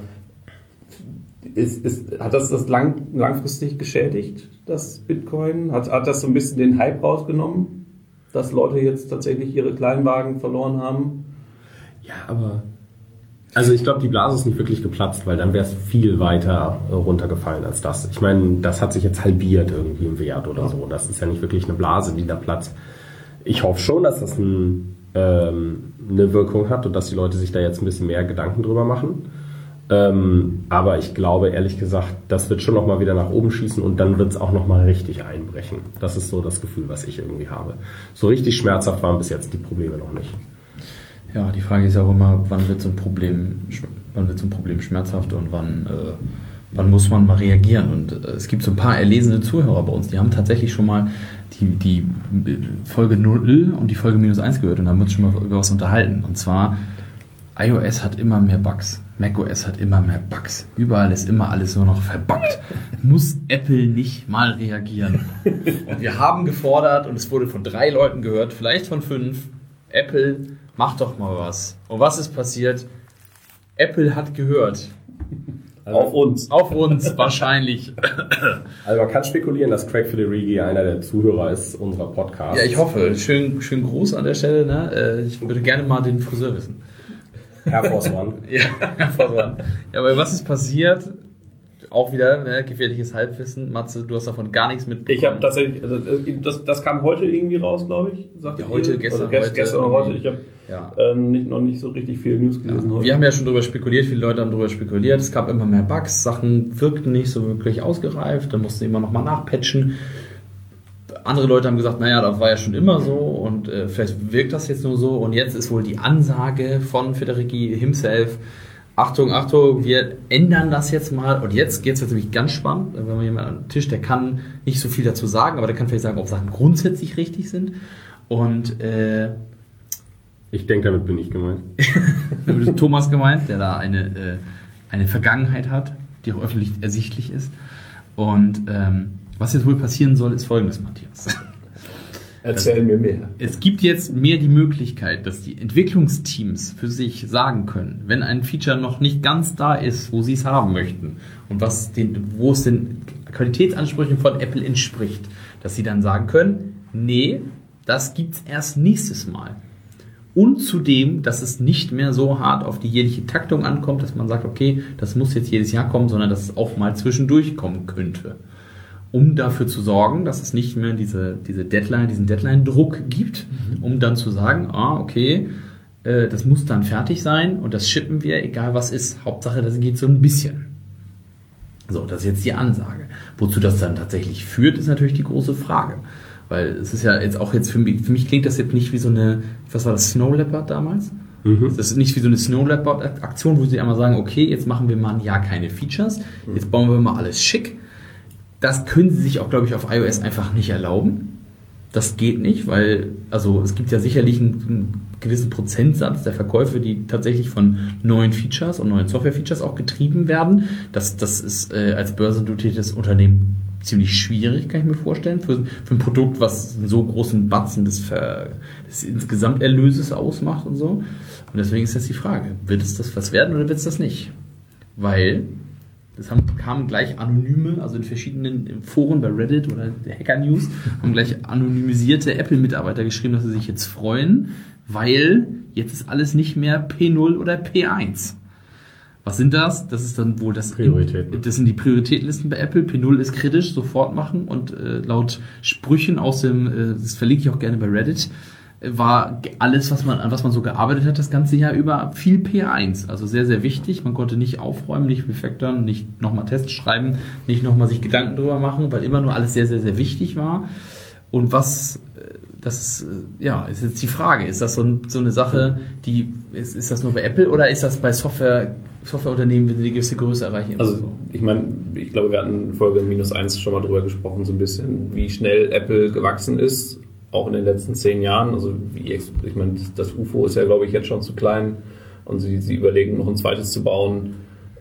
hat das langfristig geschädigt, das Bitcoin? Hat das so ein bisschen den Hype rausgenommen, dass Leute jetzt tatsächlich ihre Kleinwagen verloren haben? Ja, aber also ich glaube, die Blase ist nicht wirklich geplatzt, weil dann wäre es viel weiter runtergefallen als das. Ich meine, das hat sich jetzt halbiert irgendwie im Wert oder so. Das ist ja nicht wirklich eine Blase, die da platzt. Ich hoffe schon, dass das eine Wirkung hat und dass die Leute sich da jetzt ein bisschen mehr Gedanken drüber machen. Aber ich glaube, ehrlich gesagt, das wird schon nochmal wieder nach oben schießen und dann wird es auch nochmal richtig einbrechen. Das ist so das Gefühl, was ich irgendwie habe. So richtig schmerzhaft waren bis jetzt die Probleme noch nicht. Ja, die Frage ist auch immer, wann wird so ein Problem schmerzhaft und wann wann muss man mal reagieren? Und es gibt so ein paar erlesene Zuhörer bei uns, die haben tatsächlich schon mal die Folge 0 und die Folge -1 gehört und haben uns schon mal über was unterhalten. Und zwar, iOS hat immer mehr Bugs. macOS hat immer mehr Bugs. Überall ist immer alles nur noch verbuggt. Muss Apple nicht mal reagieren? Und wir haben gefordert, und es wurde von 3 Leuten gehört, vielleicht von 5, Apple, mach doch mal was. Und was ist passiert? Apple hat gehört. Also auf uns wahrscheinlich. Also man kann spekulieren, dass Craig Federighi einer der Zuhörer ist unserer Podcasts. Ja, ich hoffe. Schön Gruß an der Stelle. Ne? Ich würde gerne mal den Friseur wissen. Herr Vossmann. Ja, Herr Vossmann. Ja, aber was ist passiert? Auch wieder gefährliches Halbwissen. Matze, du hast davon gar nichts mitbekommen. Ich habe tatsächlich, also das kam heute irgendwie raus, glaube ich. Ja, heute, gestern oder heute. Ich habe noch nicht so richtig viel News gelesen heute. Wir haben ja schon darüber spekuliert, viele Leute haben darüber spekuliert. Es gab immer mehr Bugs, Sachen wirkten nicht so wirklich ausgereift, da mussten immer noch mal nachpatchen. Andere Leute haben gesagt, naja, das war ja schon immer so und vielleicht wirkt das jetzt nur so. Und jetzt ist wohl die Ansage von Federighi himself, Achtung, wir ändern das jetzt mal. Und jetzt geht es nämlich ganz spannend, wenn man jemand am Tisch, der kann nicht so viel dazu sagen, aber der kann vielleicht sagen, ob Sachen grundsätzlich richtig sind. Und ich denke, damit bin ich gemeint. Damit ist Thomas gemeint, der da eine Vergangenheit hat, die auch öffentlich ersichtlich ist. Und was jetzt wohl passieren soll, ist Folgendes, Matthias. Erzähl mir mehr. Es gibt jetzt mehr die Möglichkeit, dass die Entwicklungsteams für sich sagen können, wenn ein Feature noch nicht ganz da ist, wo sie es haben möchten und wo es den Qualitätsansprüchen von Apple entspricht, dass sie dann sagen können, nee, das gibt's erst nächstes Mal. Und zudem, dass es nicht mehr so hart auf die jährliche Taktung ankommt, dass man sagt, okay, das muss jetzt jedes Jahr kommen, sondern dass es auch mal zwischendurch kommen könnte. Um dafür zu sorgen, dass es nicht mehr diesen Deadline-Druck gibt, um dann zu sagen, okay, das muss dann fertig sein und das shippen wir, egal was ist. Hauptsache, das geht so ein bisschen. So, das ist jetzt die Ansage. Wozu das dann tatsächlich führt, ist natürlich die große Frage. Weil es ist ja jetzt für mich klingt das jetzt nicht wie so eine, was war das, Snow Leopard damals? Das ist nicht wie so eine Snow Leopard-Aktion, wo sie einmal sagen, okay, jetzt machen wir mal ein Jahr keine Features, jetzt bauen wir mal alles schick. Das können sie sich auch, glaube ich, auf iOS einfach nicht erlauben. Das geht nicht, weil, also es gibt ja sicherlich einen gewissen Prozentsatz der Verkäufe, die tatsächlich von neuen Features und neuen Software-Features auch getrieben werden. Das ist als börsennotiertes Unternehmen ziemlich schwierig, kann ich mir vorstellen, für ein Produkt, was einen so großen Batzen des Insgesamterlöses ausmacht und so. Und deswegen ist jetzt die Frage, wird es das was werden oder wird es das nicht? Weil kamen gleich anonyme, also in verschiedenen Foren bei Reddit oder der Hacker News, haben gleich anonymisierte Apple-Mitarbeiter geschrieben, dass sie sich jetzt freuen, weil jetzt ist alles nicht mehr P0 oder P1. Was sind das? Das ist dann wohl das Prioritäten. Das sind die Prioritätenlisten bei Apple. P0 ist kritisch, sofort machen und laut Sprüchen aus das verlinke ich auch gerne bei Reddit, war alles, an was man so gearbeitet hat, das ganze Jahr über viel P1. Also sehr, sehr wichtig. Man konnte nicht aufräumen, nicht refactoren, nicht nochmal Tests schreiben, nicht nochmal sich Gedanken drüber machen, weil immer nur alles sehr, sehr, sehr wichtig war. Und ist jetzt die Frage. Ist das so eine Sache, ist das nur bei Apple oder ist das bei Softwareunternehmen, wenn sie die gewisse Größe erreichen? Also, ich glaube, wir hatten in Folge -1 schon mal drüber gesprochen, so ein bisschen, wie schnell Apple gewachsen ist. Auch in den letzten 10 Jahren, also das UFO ist ja, glaube ich, jetzt schon zu klein und sie überlegen, noch ein zweites zu bauen.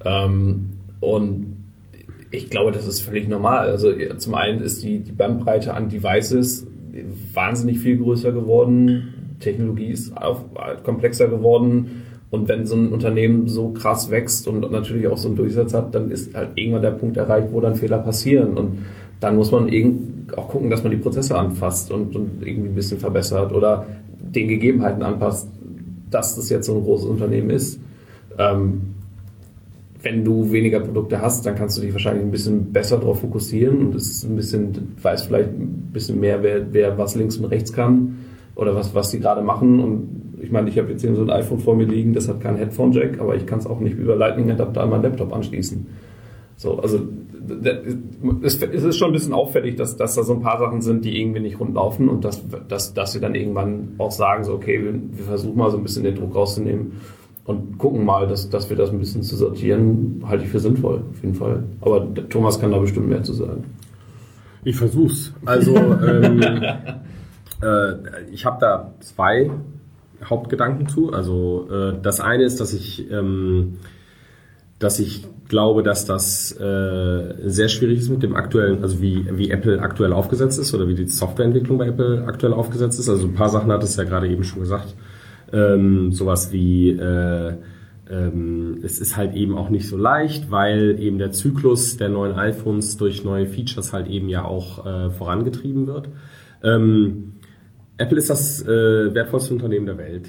Und ich glaube, das ist völlig normal. Also zum einen ist die Bandbreite an Devices wahnsinnig viel größer geworden, Technologie ist auch komplexer geworden und wenn so ein Unternehmen so krass wächst und natürlich auch so einen Durchsatz hat, dann ist halt irgendwann der Punkt erreicht, wo dann Fehler passieren und dann muss man auch gucken, dass man die Prozesse anfasst und irgendwie ein bisschen verbessert oder den Gegebenheiten anpasst, dass das jetzt so ein großes Unternehmen ist. Wenn du weniger Produkte hast, dann kannst du dich wahrscheinlich ein bisschen besser darauf fokussieren und weiß vielleicht ein bisschen mehr, wer was links und rechts kann oder was die gerade machen. Und ich habe jetzt hier so ein iPhone vor mir liegen, das hat keinen Headphone-Jack, aber ich kann es auch nicht über Lightning-Adapter an meinen Laptop anschließen. So, also es ist schon ein bisschen auffällig, dass da so ein paar Sachen sind, die irgendwie nicht rund laufen und dass wir dann irgendwann auch sagen, so okay, wir versuchen mal so ein bisschen den Druck rauszunehmen und gucken mal, dass wir das ein bisschen zu sortieren, halte ich für sinnvoll, auf jeden Fall. Aber Thomas kann da bestimmt mehr zu sagen. Ich versuch's. Also, ich habe da 2 Hauptgedanken zu. Also, das eine ist, dass ich glaube, dass das sehr schwierig ist mit dem aktuellen, also wie Apple aktuell aufgesetzt ist oder wie die Softwareentwicklung bei Apple aktuell aufgesetzt ist. Also ein paar Sachen hat es ja gerade eben schon gesagt. Sowas wie es ist halt eben auch nicht so leicht, weil eben der Zyklus der neuen iPhones durch neue Features halt eben ja auch vorangetrieben wird. Apple ist das wertvollste Unternehmen der Welt.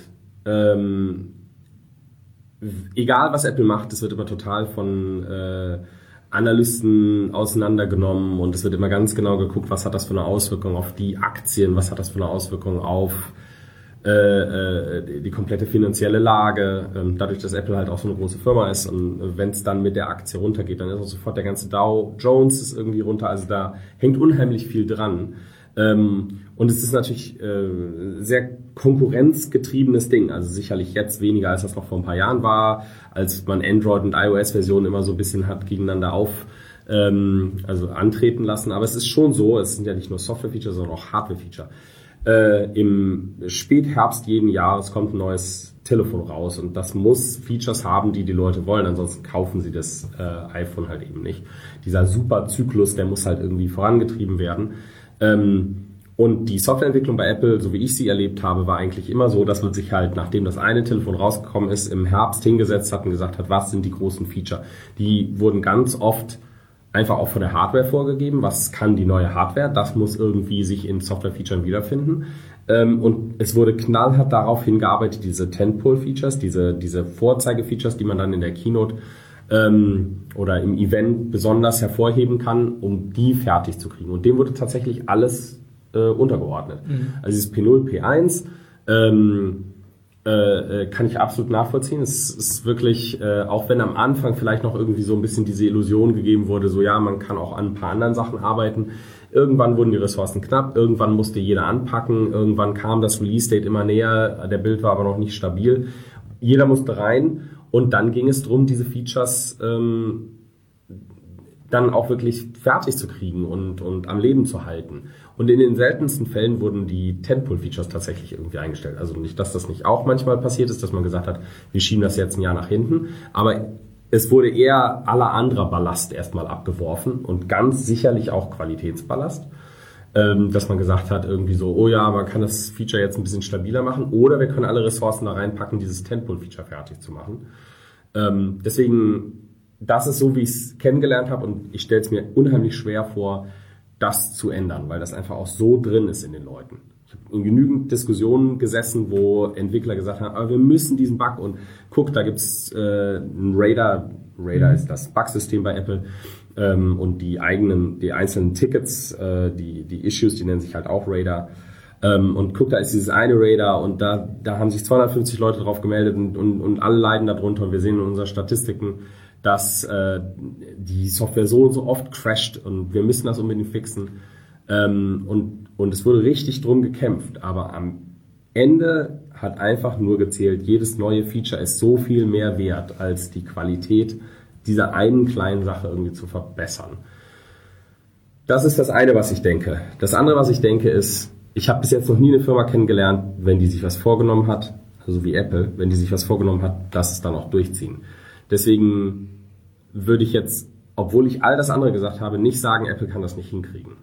Egal was Apple macht, es wird immer total von Analysten auseinandergenommen und es wird immer ganz genau geguckt, was hat das für eine Auswirkung auf die Aktien, was hat das für eine Auswirkung auf die komplette finanzielle Lage, dadurch, dass Apple halt auch so eine große Firma ist und wenn es dann mit der Aktie runtergeht, dann ist auch sofort der ganze Dow Jones ist irgendwie runter, also da hängt unheimlich viel dran. Und es ist natürlich sehr konkurrenzgetriebenes Ding, also sicherlich jetzt weniger, als das noch vor ein paar Jahren war, als man Android- und iOS-Versionen immer so ein bisschen hat gegeneinander also antreten lassen, aber es ist schon so, es sind ja nicht nur Software-Feature, sondern auch Hardware-Feature. Im Spätherbst jeden Jahres kommt ein neues Telefon raus und das muss Features haben, die Leute wollen, ansonsten kaufen sie das iPhone halt eben nicht. Dieser super Zyklus, der muss halt irgendwie vorangetrieben werden. Und die Softwareentwicklung bei Apple, so wie ich sie erlebt habe, war eigentlich immer so, dass man sich halt, nachdem das eine Telefon rausgekommen ist, im Herbst hingesetzt hat und gesagt hat, was sind die großen Feature. Die wurden ganz oft einfach auch von der Hardware vorgegeben. Was kann die neue Hardware? Das muss irgendwie sich in Software-Features wiederfinden. Und es wurde knallhart darauf hingearbeitet, diese Tentpole-Features, diese Vorzeige-Features, die man dann in der Keynote oder im Event besonders hervorheben kann, um die fertig zu kriegen. Und dem wurde tatsächlich alles untergeordnet. Also dieses P0, P1 kann ich absolut nachvollziehen. Es ist wirklich, auch wenn am Anfang vielleicht noch irgendwie so ein bisschen diese Illusion gegeben wurde, so ja, man kann auch an ein paar anderen Sachen arbeiten. Irgendwann wurden die Ressourcen knapp, irgendwann musste jeder anpacken, irgendwann kam das Release-Date immer näher, der Bild war aber noch nicht stabil. Jeder musste rein und dann ging es darum, diese Features dann auch wirklich fertig zu kriegen und am Leben zu halten. Und in den seltensten Fällen wurden die Tentpole-Features tatsächlich irgendwie eingestellt. Also nicht, dass das nicht auch manchmal passiert ist, dass man gesagt hat, wir schieben das jetzt ein Jahr nach hinten. Aber es wurde eher aller anderer Ballast erstmal abgeworfen und ganz sicherlich auch Qualitätsballast. Dass man gesagt hat, irgendwie so, oh ja, man kann das Feature jetzt ein bisschen stabiler machen oder wir können alle Ressourcen da reinpacken, dieses Tentpole-Feature fertig zu machen. Deswegen, das ist so, wie ich es kennengelernt habe und ich stelle es mir unheimlich schwer vor, das zu ändern, weil das einfach auch so drin ist in den Leuten. Ich habe in genügend Diskussionen gesessen, wo Entwickler gesagt haben, aber wir müssen diesen Bug und guck, da gibt's ein Radar ist das Bugsystem bei Apple und die einzelnen Tickets, die Issues, die nennen sich halt auch Radar. Und guck, da ist dieses eine Radar und da haben sich 250 Leute drauf gemeldet und alle leiden darunter und wir sehen in unseren Statistiken, dass die Software so und so oft crasht und wir müssen das unbedingt fixen. Und es wurde richtig drum gekämpft. Aber am Ende hat einfach nur gezählt, jedes neue Feature ist so viel mehr wert, als die Qualität dieser einen kleinen Sache irgendwie zu verbessern. Das ist das eine, was ich denke. Das andere, was ich denke, ist, ich habe bis jetzt noch nie eine Firma kennengelernt, wenn die sich was vorgenommen hat, also wie Apple, wenn die sich was vorgenommen hat, dass es dann auch durchziehen. Deswegen würde ich jetzt, obwohl ich all das andere gesagt habe, nicht sagen, Apple kann das nicht hinkriegen.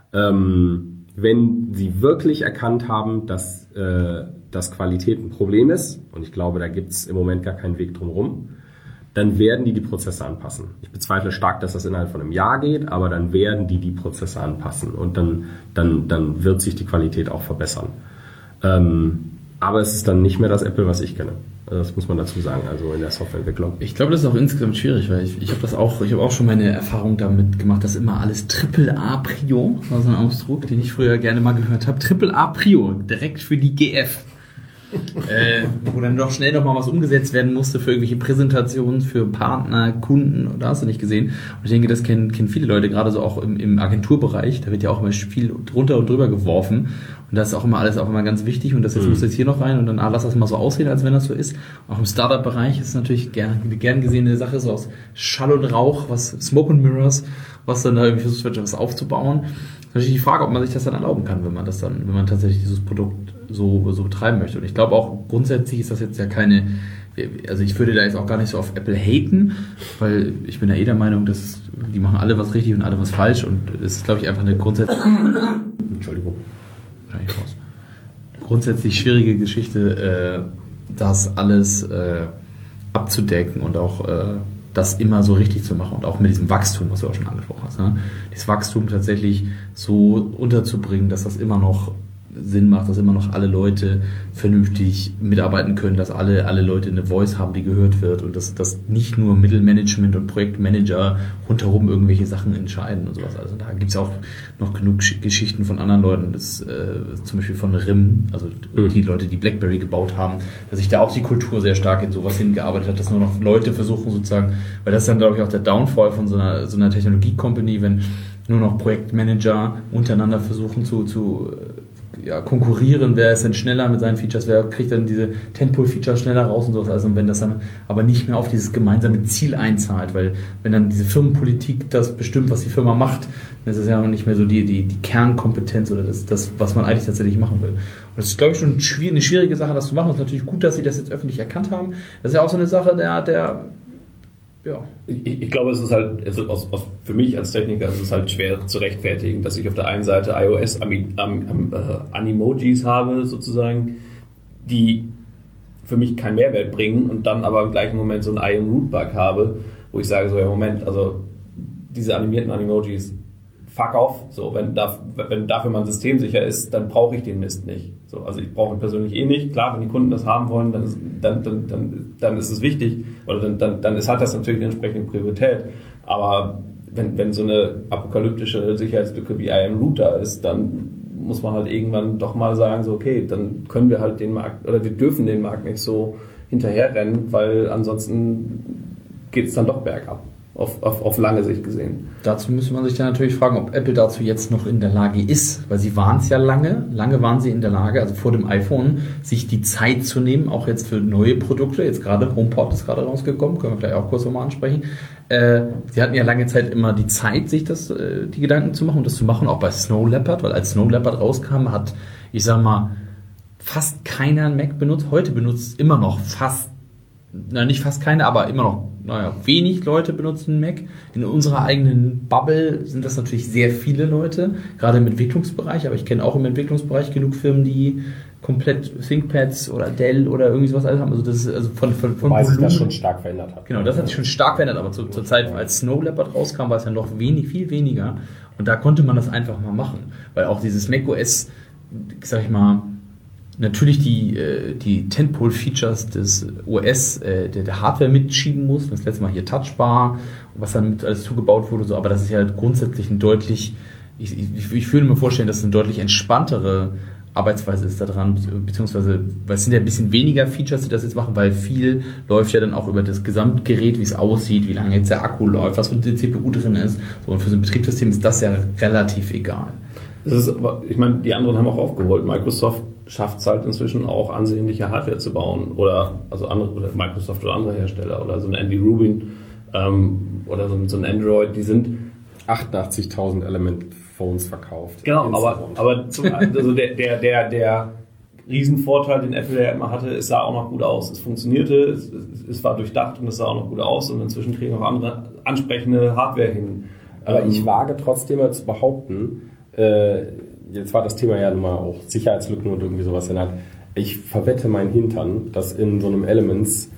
Wenn sie wirklich erkannt haben, dass Qualität ein Problem ist, und ich glaube, da gibt es im Moment gar keinen Weg drumherum, dann werden die Prozesse anpassen. Ich bezweifle stark, dass das innerhalb von einem Jahr geht, aber dann werden die Prozesse anpassen und dann wird sich die Qualität auch verbessern. Aber es ist dann nicht mehr das Apple, was ich kenne. Das muss man dazu sagen, also in der Softwareentwicklung. Ich glaube, das ist auch insgesamt schwierig, weil ich habe auch schon meine Erfahrung damit gemacht, dass immer alles AAA Prio, das war so ein Ausdruck, den ich früher gerne mal gehört habe, AAA Prio, direkt für die GF. wo dann doch schnell noch mal was umgesetzt werden musste für irgendwelche Präsentationen für Partner, Kunden, und da hast du nicht gesehen. Und ich denke, das kennen viele Leute, gerade so auch im Agenturbereich, da wird ja auch immer viel drunter und drüber geworfen und das ist auch immer alles auch immer ganz wichtig und das jetzt muss jetzt hier noch rein und dann lass das mal so aussehen, als wenn das so ist. Auch im Startup-Bereich ist es natürlich gern gesehene Sache, so aus Schall und Rauch, was Smoke and Mirrors, was dann da irgendwie versucht wird, was aufzubauen. Das ist natürlich die Frage, ob man sich das dann erlauben kann, wenn man tatsächlich dieses Produkt so betreiben möchte. Und ich glaube auch grundsätzlich ist das jetzt ja keine, also ich würde da jetzt auch gar nicht so auf Apple haten, weil ich bin ja der Meinung, dass die machen alle was richtig und alle was falsch und es ist, glaube ich, einfach eine grundsätzlich schwierige Geschichte, das alles abzudecken und auch das immer so richtig zu machen und auch mit diesem Wachstum, was du auch schon angesprochen hast, ne? Das Wachstum tatsächlich so unterzubringen, dass das immer noch Sinn macht, dass immer noch alle Leute vernünftig mitarbeiten können, dass alle Leute eine Voice haben, die gehört wird und dass nicht nur Mittelmanagement und Projektmanager rundherum irgendwelche Sachen entscheiden und sowas. Also da gibt es auch noch genug Geschichten von anderen Leuten, das, zum Beispiel von RIM, also die Leute, die BlackBerry gebaut haben, dass sich da auch die Kultur sehr stark in sowas hingearbeitet hat, dass nur noch Leute versuchen sozusagen, weil das ist dann, glaube ich, auch der Downfall von so einer Technologie-Company, wenn nur noch Projektmanager untereinander versuchen zu konkurrieren, wer ist denn schneller mit seinen Features, wer kriegt dann diese Tentpole-Features schneller raus und sowas. Also wenn das dann aber nicht mehr auf dieses gemeinsame Ziel einzahlt, weil wenn dann diese Firmenpolitik das bestimmt, was die Firma macht, dann ist es ja nicht mehr so die Kernkompetenz oder das, was man eigentlich tatsächlich machen will. Und das ist, glaube ich, schon eine schwierige Sache, das zu machen. Es ist natürlich gut, dass sie das jetzt öffentlich erkannt haben. Das ist ja auch so eine Sache, Ich glaube, es ist halt, für mich als Techniker ist es halt schwer zu rechtfertigen, dass ich auf der einen Seite iOS Animojis habe, sozusagen, die für mich keinen Mehrwert bringen und dann aber im gleichen Moment so einen IM-Root-Bug habe, wo ich sage, so, ja, Moment, also diese animierten Animojis, fuck off, so, wenn dafür man systemsicher ist, dann brauche ich den Mist nicht. So, also ich brauche ihn persönlich nicht. Klar, wenn die Kunden das haben wollen, dann ist es wichtig oder dann hat das natürlich eine entsprechende Priorität. Aber wenn so eine apokalyptische Sicherheitslücke wie IM-Root da ist, dann muss man halt irgendwann doch mal sagen, so okay, dann können wir halt den Markt oder wir dürfen den Markt nicht so hinterherrennen, weil ansonsten geht es dann doch bergab. Auf lange Sicht gesehen. Dazu müsste man sich dann natürlich fragen, ob Apple dazu jetzt noch in der Lage ist, weil sie waren es ja lange waren sie in der Lage, also vor dem iPhone, sich die Zeit zu nehmen, auch jetzt für neue Produkte, jetzt gerade HomePod ist gerade rausgekommen, können wir gleich auch kurz nochmal ansprechen. Sie hatten ja lange Zeit immer die Zeit, sich die Gedanken zu machen und das zu machen, auch bei Snow Leopard, weil als Snow Leopard rauskam, hat, ich sag mal, fast keiner einen Mac benutzt. Heute benutzt immer noch nicht fast keine, aber immer noch, wenig Leute benutzen Mac. In unserer eigenen Bubble sind das natürlich sehr viele Leute, gerade im Entwicklungsbereich, aber ich kenne auch im Entwicklungsbereich genug Firmen, die komplett ThinkPads oder Dell oder irgendwie sowas alles haben. Also das ist also von Wobei sich das schon stark verändert hat. Genau, das hat sich schon stark verändert, aber zur Zeit, als Snow Leopard rauskam, war es ja noch viel weniger. Und da konnte man das einfach mal machen. Weil auch dieses macOS, sag ich mal, natürlich die Tentpole-Features des OS, der Hardware mitschieben muss. Das letzte Mal hier Touchbar, was dann mit alles zugebaut wurde, so. Aber das ist ja halt grundsätzlich ein deutlich, ich würde mir vorstellen, dass es eine deutlich entspanntere Arbeitsweise ist da dran, beziehungsweise, weil es sind ja ein bisschen weniger Features, die das jetzt machen, weil viel läuft ja dann auch über das Gesamtgerät, wie es aussieht, wie lange jetzt der Akku läuft, was für eine CPU drin ist. So, und für so ein Betriebssystem ist das ja relativ egal. Das ist, ich meine, die anderen haben auch aufgeholt. Microsoft schafft es halt inzwischen auch ansehnliche Hardware zu bauen oder Microsoft oder andere Hersteller oder so ein Andy Rubin oder so ein Android, die sind 88.000 Element-Phones verkauft. Genau, aber also der Riesenvorteil, den Apple ja immer hatte, es sah auch noch gut aus. Es funktionierte, es war durchdacht und es sah auch noch gut aus und inzwischen kriegen auch andere ansprechende Hardware hin. Aber ich wage trotzdem mal zu behaupten, jetzt war das Thema ja nun mal auch Sicherheitslücken und irgendwie sowas in der Hand. Ich verwette meinen Hintern, dass in so einem Elements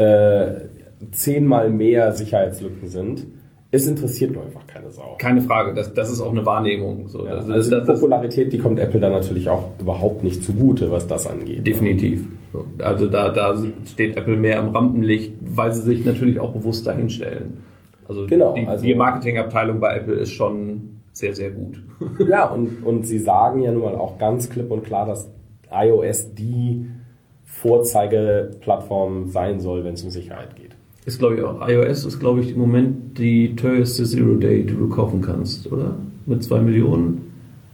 10-mal mehr Sicherheitslücken sind. Es interessiert nur einfach keine Sau. Keine Frage, das ist auch eine Wahrnehmung. So. Ja, also die Popularität, die kommt Apple da natürlich auch überhaupt nicht zugute, was das angeht. Definitiv. Also da steht Apple mehr im Rampenlicht, weil sie sich natürlich auch bewusst dahin stellen. Also genau, die Marketingabteilung bei Apple ist schon sehr, sehr gut. Ja, und sie sagen ja nun mal auch ganz klipp und klar, dass iOS die Vorzeigeplattform sein soll, wenn es um Sicherheit geht. Ist, glaube ich, auch iOS ist, glaube ich, im Moment die teuerste Zero-Day, die du kaufen kannst, oder? Mit 2 Millionen.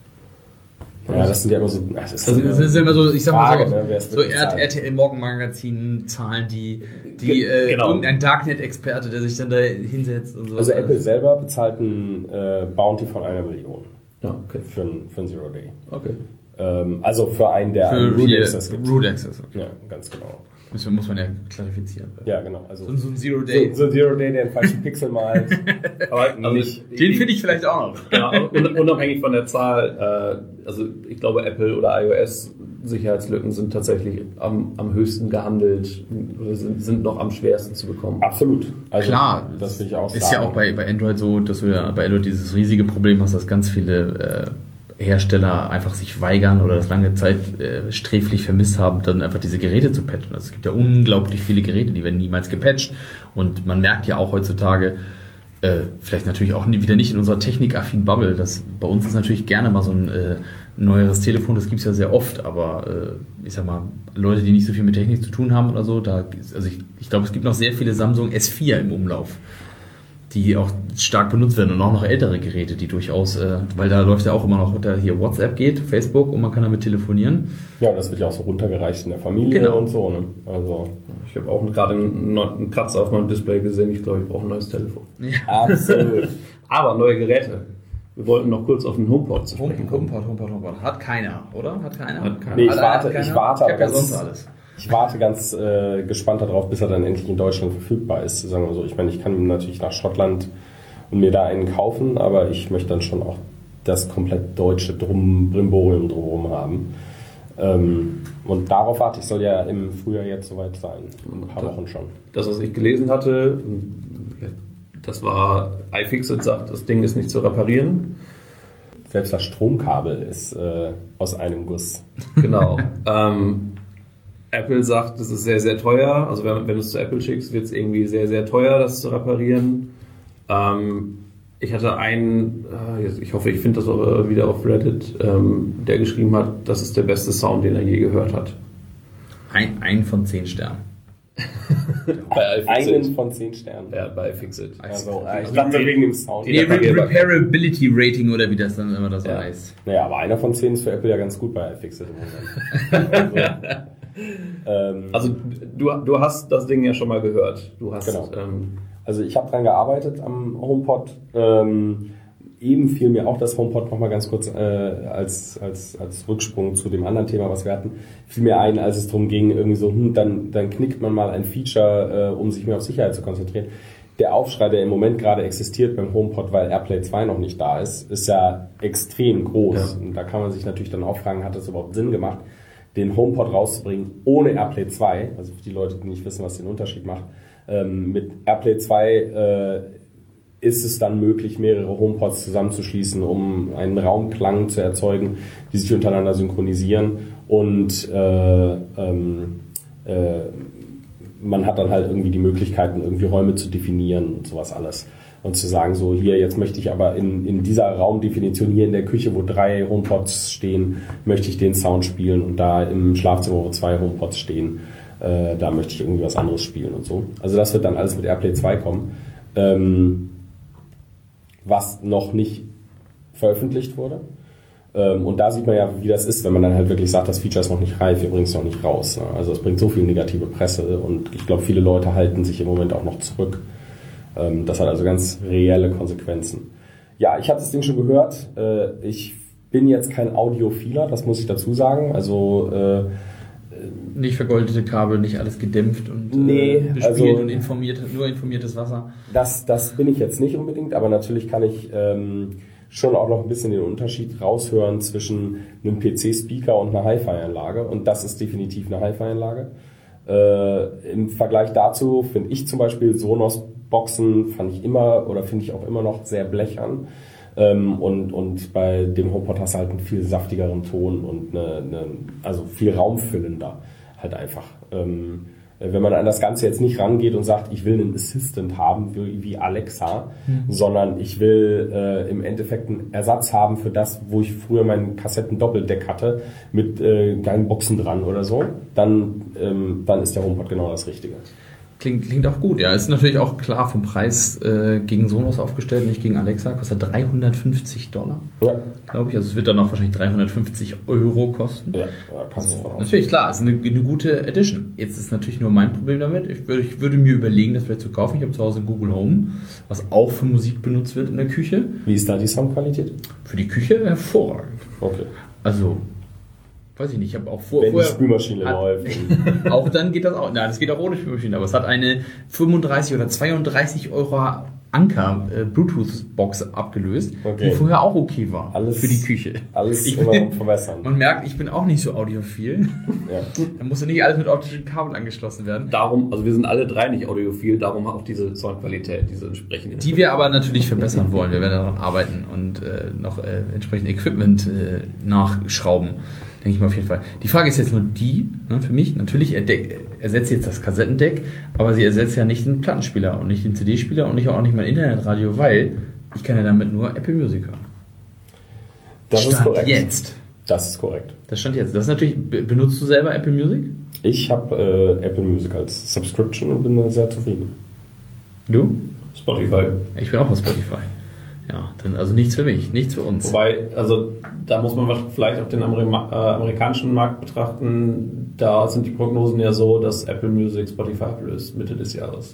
Ja, das sind ja immer so. Das ist immer so, ich sag mal so RTL Morgenmagazin Zahlen, die genau. Irgendein Darknet-Experte, der sich dann da hinsetzt und so. Also Apple selber bezahlt ein Bounty von 1 Million. Ja, okay. Für ein Zero Day. Okay. Also für einen, der Root Access gibt. Root Access, okay. Ja, ganz genau. Muss man ja klarifizieren. Ja, genau. Also so ein Zero Day. So ein Zero Day, der einen falschen Pixel malt. Aber nicht, den finde ich vielleicht auch noch. Genau, unabhängig von der Zahl. Also ich glaube, Apple oder iOS Sicherheitslücken sind tatsächlich am höchsten gehandelt oder sind noch am schwersten zu bekommen. Absolut. Also, klar, das will ich auch sagen. Ist ja auch bei Android so, dass du ja bei Android dieses riesige Problem hast, dass ganz viele Hersteller einfach sich weigern oder das lange Zeit sträflich vermisst haben, dann einfach diese Geräte zu patchen. Also es gibt ja unglaublich viele Geräte, die werden niemals gepatcht. Und man merkt ja auch heutzutage, vielleicht natürlich auch wieder nicht in unserer technikaffinen Bubble, dass bei uns ist natürlich gerne mal so ein neueres Telefon, das gibt es ja sehr oft, aber ich sag mal, Leute, die nicht so viel mit Technik zu tun haben oder so, ich glaube, es gibt noch sehr viele Samsung S4 im Umlauf, die auch stark benutzt werden und auch noch ältere Geräte, die durchaus, weil da läuft ja auch immer noch, da hier WhatsApp geht, Facebook und man kann damit telefonieren. Ja, und das wird ja auch so runtergereicht in der Familie genau. Und so. Ne? Also ich habe auch gerade einen Kratzer auf meinem Display gesehen. Ich glaube, ich brauche ein neues Telefon. Ja. Absolut. Aber neue Geräte. Wir wollten noch kurz auf den HomePod zu sprechen. HomePod. Hat keiner, oder? Hat keiner? Nee, ich warte. Ich habe ja sonst alles. Ich warte ganz gespannt darauf, bis er dann endlich in Deutschland verfügbar ist. Sagen wir so. Ich meine, ich kann natürlich nach Schottland und mir da einen kaufen, aber ich möchte dann schon auch das komplett deutsche Brimborium drumherum haben. Und darauf warte ich, soll ja im Frühjahr jetzt soweit sein. Ein paar Wochen schon. Das, was ich gelesen hatte, das war iFixit sagt, das Ding ist nicht zu reparieren. Selbst das Stromkabel ist aus einem Guss. Genau. Apple sagt, das ist sehr, sehr teuer. Also wenn du es zu Apple schickst, wird es irgendwie sehr, sehr teuer, das zu reparieren. Ich hatte einen, ich hoffe, ich finde das auch wieder auf Reddit, der geschrieben hat, das ist der beste Sound, den er je gehört hat. Ein von 10 Sternen. Einen von 10 Sternen. Ja, bei iFixit. Also, ich dachte wegen dem Sound. Repairability Rating oder wie das dann immer das heißt. Naja, aber einer von 10 ist für Apple ja ganz gut bei iFixit im Moment. Also du hast das Ding ja schon mal gehört. Du hast, genau. Also ich habe dran gearbeitet am HomePod. Eben fiel mir auch das HomePod nochmal ganz kurz als Rücksprung zu dem anderen Thema, was wir hatten, fiel mir ein, als es darum ging, irgendwie so, dann knickt man mal ein Feature, um sich mehr auf Sicherheit zu konzentrieren. Der Aufschrei, der im Moment gerade existiert beim HomePod, weil AirPlay 2 noch nicht da ist ja extrem groß. Ja. Und da kann man sich natürlich dann auch fragen, hat das überhaupt Sinn gemacht, den HomePod rauszubringen ohne AirPlay 2, also für die Leute, die nicht wissen, was den Unterschied macht. Mit AirPlay 2 ist es dann möglich, mehrere HomePods zusammenzuschließen, um einen Raumklang zu erzeugen, die sich untereinander synchronisieren. Und man hat dann halt irgendwie die Möglichkeiten, irgendwie Räume zu definieren und sowas alles. Und zu sagen, so hier, jetzt möchte ich aber in dieser Raumdefinition hier in der Küche, wo 3 HomePods stehen, möchte ich den Sound spielen und da im Schlafzimmer, wo 2 HomePods stehen, da möchte ich irgendwie was anderes spielen und so. Also das wird dann alles mit AirPlay 2 kommen. Was noch nicht veröffentlicht wurde. Und da sieht man ja, wie das ist, wenn man dann halt wirklich sagt, das Feature ist noch nicht reif, wir bringen es noch nicht raus. Ne? Also es bringt so viel negative Presse und ich glaube, viele Leute halten sich im Moment auch noch zurück. Das hat also ganz reelle Konsequenzen. Ja, ich habe das Ding schon gehört. Ich bin jetzt kein Audiophiler, das muss ich dazu sagen. Also nicht vergoldete Kabel, nicht alles gedämpft und bespielt also, und nur informiertes Wasser. Das bin ich jetzt nicht unbedingt, aber natürlich kann ich schon auch noch ein bisschen den Unterschied raushören zwischen einem PC-Speaker und einer Hi-Fi-Anlage. Und das ist definitiv eine Hi-Fi-Anlage. Im Vergleich dazu finde ich zum Beispiel Sonos-Boxen finde ich auch immer noch sehr blechern. Und bei dem HomePod hast du halt einen viel saftigeren Ton und also viel raumfüllender halt einfach. Wenn man an das Ganze jetzt nicht rangeht und sagt, ich will einen Assistant haben, wie Alexa, sondern ich will im Endeffekt einen Ersatz haben für das, wo ich früher meinen Kassetten-Doppeldeck hatte, mit geilen Boxen dran oder so, dann ist der HomePod genau das Richtige. Klingt auch gut, ja. Ist natürlich auch klar vom Preis gegen Sonos aufgestellt, nicht gegen Alexa. Kostet $350, ja, glaube ich. Also es wird dann auch wahrscheinlich 350 € kosten. Ja, kannst du natürlich, klar, ist eine gute Edition. Jetzt ist natürlich nur mein Problem damit. Ich würde mir überlegen, das vielleicht zu kaufen. Ich habe zu Hause ein Google Home, was auch für Musik benutzt wird in der Küche. Wie ist da die Soundqualität? Für die Küche hervorragend. Okay. Also... weiß ich nicht, ich habe auch wenn die Spülmaschine läuft. Auch dann geht das auch. Nein, das geht auch ohne Spülmaschine, aber es hat eine 35 oder 32 € Anker Bluetooth-Box abgelöst, die vorher auch okay war für die Küche. Alles immer verbessern. Man merkt, ich bin auch nicht so audiophil. Ja. Da muss ja nicht alles mit optischen Kabeln angeschlossen werden. Darum, also wir sind alle drei nicht audiophil, darum auch diese Soundqualität, diese entsprechende. Die wir aber natürlich verbessern wollen. Wir werden daran arbeiten und noch entsprechend Equipment nachschrauben. Denke ich mal auf jeden Fall. Die Frage ist jetzt nur die, für mich, natürlich ersetzt jetzt das Kassettendeck, aber sie ersetzt ja nicht den Plattenspieler und nicht den CD-Spieler und auch nicht mein Internetradio, weil ich kann ja damit nur Apple Music hören. Das ist korrekt. Jetzt. Das ist korrekt. Das stand jetzt. Das ist natürlich, benutzt du selber Apple Music? Ich habe Apple Music als Subscription und bin sehr zufrieden. Du? Spotify. Ich bin auch auf Spotify. Ja, dann also nichts für mich, nichts für uns. Wobei, also da muss man vielleicht auch den amerikanischen Markt betrachten. Da sind die Prognosen ja so, dass Apple Music Spotify ablöst Mitte des Jahres.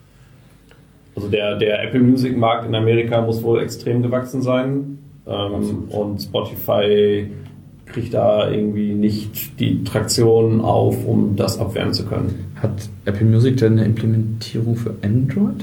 Also der Apple Music Markt in Amerika muss wohl extrem gewachsen sein. Und Spotify kriegt da irgendwie nicht die Traktion auf, um das abwehren zu können. Hat Apple Music denn eine Implementierung für Android?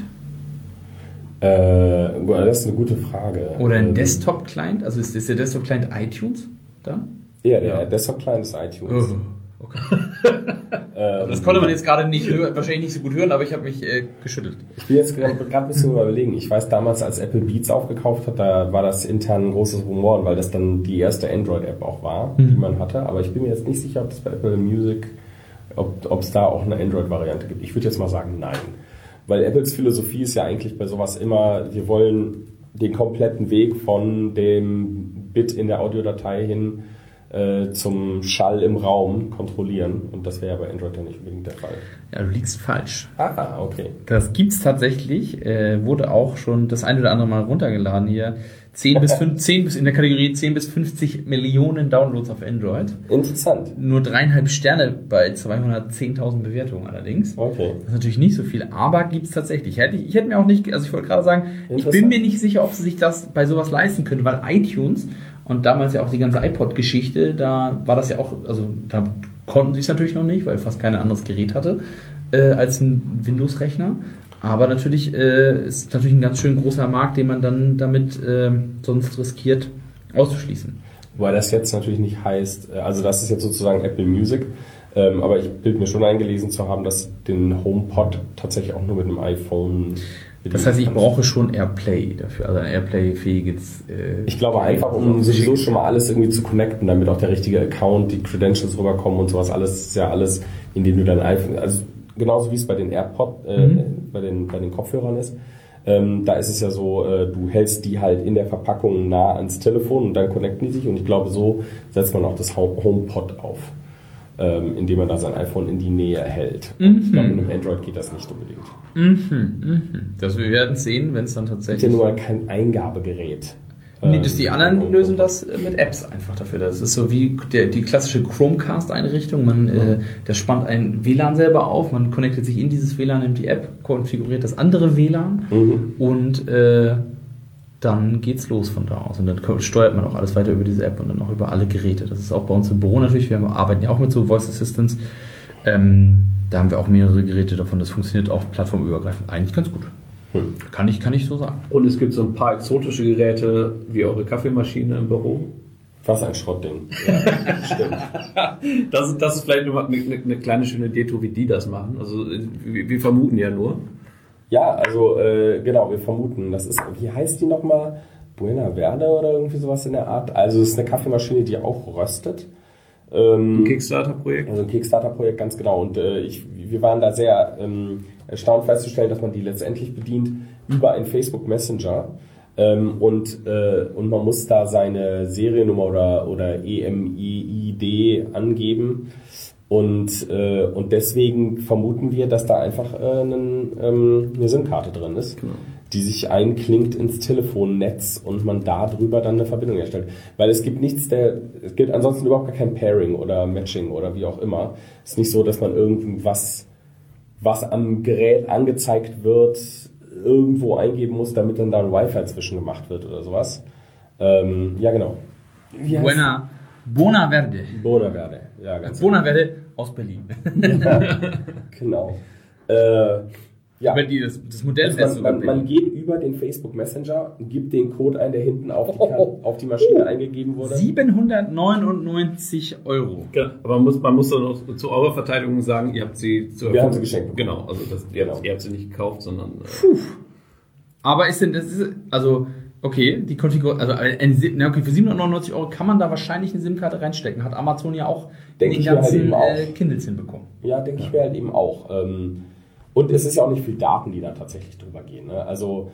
Das ist eine gute Frage. Oder ein Desktop-Client? Also ist der Desktop-Client iTunes da? Ja, der Desktop-Client ist iTunes. Oh, okay. Das konnte man jetzt gerade wahrscheinlich nicht so gut hören, aber ich habe mich geschüttelt. Ich bin jetzt gerade ein bisschen überlegen. Ich weiß damals, als Apple Beats aufgekauft hat, da war das intern ein großes Rumor, weil das dann die erste Android-App auch war, die man hatte. Aber ich bin mir jetzt nicht sicher, ob es bei Apple Music, ob es da auch eine Android-Variante gibt. Ich würde jetzt mal sagen, nein. Weil Apples Philosophie ist ja eigentlich bei sowas immer, wir wollen den kompletten Weg von dem Bit in der Audiodatei hin zum Schall im Raum kontrollieren. Und das wäre ja bei Android ja nicht unbedingt der Fall. Ja, du liegst falsch. Ah, okay. Das gibt's tatsächlich, wurde auch schon das ein oder andere Mal runtergeladen hier. 10 bis in der Kategorie 10 bis 50 Millionen Downloads auf Android. Interessant. Nur 3,5 Sterne bei 210.000 Bewertungen allerdings. Okay. Das ist natürlich nicht so viel, aber gibt's tatsächlich. Ich hätte mir auch nicht, also ich wollte gerade sagen, ich bin mir nicht sicher, ob sie sich das bei sowas leisten können, weil iTunes und damals ja auch die ganze iPod-Geschichte, da war das ja auch, also da konnten sie es natürlich noch nicht, weil fast kein anderes Gerät hatte als ein Windows-Rechner. Aber natürlich ist natürlich ein ganz schön großer Markt, den man dann damit sonst riskiert auszuschließen. Wobei das jetzt natürlich nicht heißt, also das ist jetzt sozusagen Apple Music, aber ich bilde mir schon eingelesen zu haben, dass den HomePod tatsächlich auch nur mit einem iPhone. Das heißt, ich brauche schon AirPlay dafür, also ein AirPlay-fähiges. Ich glaube einfach, um sowieso schon mal alles irgendwie zu connecten, damit auch der richtige Account, die Credentials rüberkommen und sowas, alles ist ja alles, indem du dein iPhone, also genauso wie es bei den AirPods, bei den Kopfhörern ist. Da ist es ja so, du hältst die halt in der Verpackung nah ans Telefon und dann connecten die sich und ich glaube, so setzt man auch das HomePod auf, indem man da sein iPhone in die Nähe hält. Ich glaube, mit einem Android geht das nicht unbedingt. Das wir werden sehen, wenn es dann tatsächlich... Das ist ja nur mal kein Eingabegerät. Nee, die anderen lösen das mit Apps einfach dafür. Das ist so wie die klassische Chromecast-Einrichtung. Der spannt ein WLAN selber auf, man connectet sich in dieses WLAN, nimmt die App, konfiguriert das andere WLAN und dann geht's los von da aus. Und dann steuert man auch alles weiter über diese App und dann auch über alle Geräte. Das ist auch bei uns im Büro natürlich. Wir arbeiten ja auch mit so Voice Assistants. Da haben wir auch mehrere Geräte davon. Das funktioniert auch plattformübergreifend eigentlich ganz gut. Kann ich so sagen. Und es gibt so ein paar exotische Geräte wie eure Kaffeemaschine im Büro. Was ein Schrottding. Ja, stimmt. Das ist vielleicht nur eine kleine schöne Detour, wie die das machen. Also wir vermuten ja nur. Ja, also genau, wir vermuten. Das ist, wie heißt die nochmal? Buena Verde oder irgendwie sowas in der Art. Also es ist eine Kaffeemaschine, die auch röstet. Ein Kickstarter-Projekt? Also ein Kickstarter-Projekt, ganz genau. Und wir waren da sehr erstaunt festzustellen, dass man die letztendlich bedient über einen Facebook Messenger. Und man muss da seine Seriennummer oder EMEID angeben. Und deswegen vermuten wir, dass da einfach eine SIM-Karte drin ist, genau, die sich einklingt ins Telefonnetz und man darüber dann eine Verbindung erstellt. Weil es gibt ansonsten überhaupt gar kein Pairing oder Matching oder wie auch immer. Es ist nicht so, dass man irgendwas, was am Gerät angezeigt wird, irgendwo eingeben muss, damit dann da ein Wi-Fi zwischen gemacht wird oder sowas. Ja, genau. Bona Verde, ja, ganz Bona Verde aus Berlin. Genau. Ja. Das Modell also man geht über den Facebook Messenger, gibt den Code ein, der hinten auf die Maschine eingegeben wurde. 799 €. Genau. Aber man muss dann noch zu eurer Verteidigung sagen, ihr habt sie Wir haben sie geschenkt. Genau, also ihr habt sie nicht gekauft, sondern... Aber ist denn das... Also... Okay, die Konfiguration, also für 799 € kann man da wahrscheinlich eine SIM-Karte reinstecken. Hat Amazon ja auch die ganzen Kindles hinbekommen. Ja, denke ich mir halt eben auch. Und es ist ja auch nicht viel Daten, die da tatsächlich drüber gehen. Ne? Also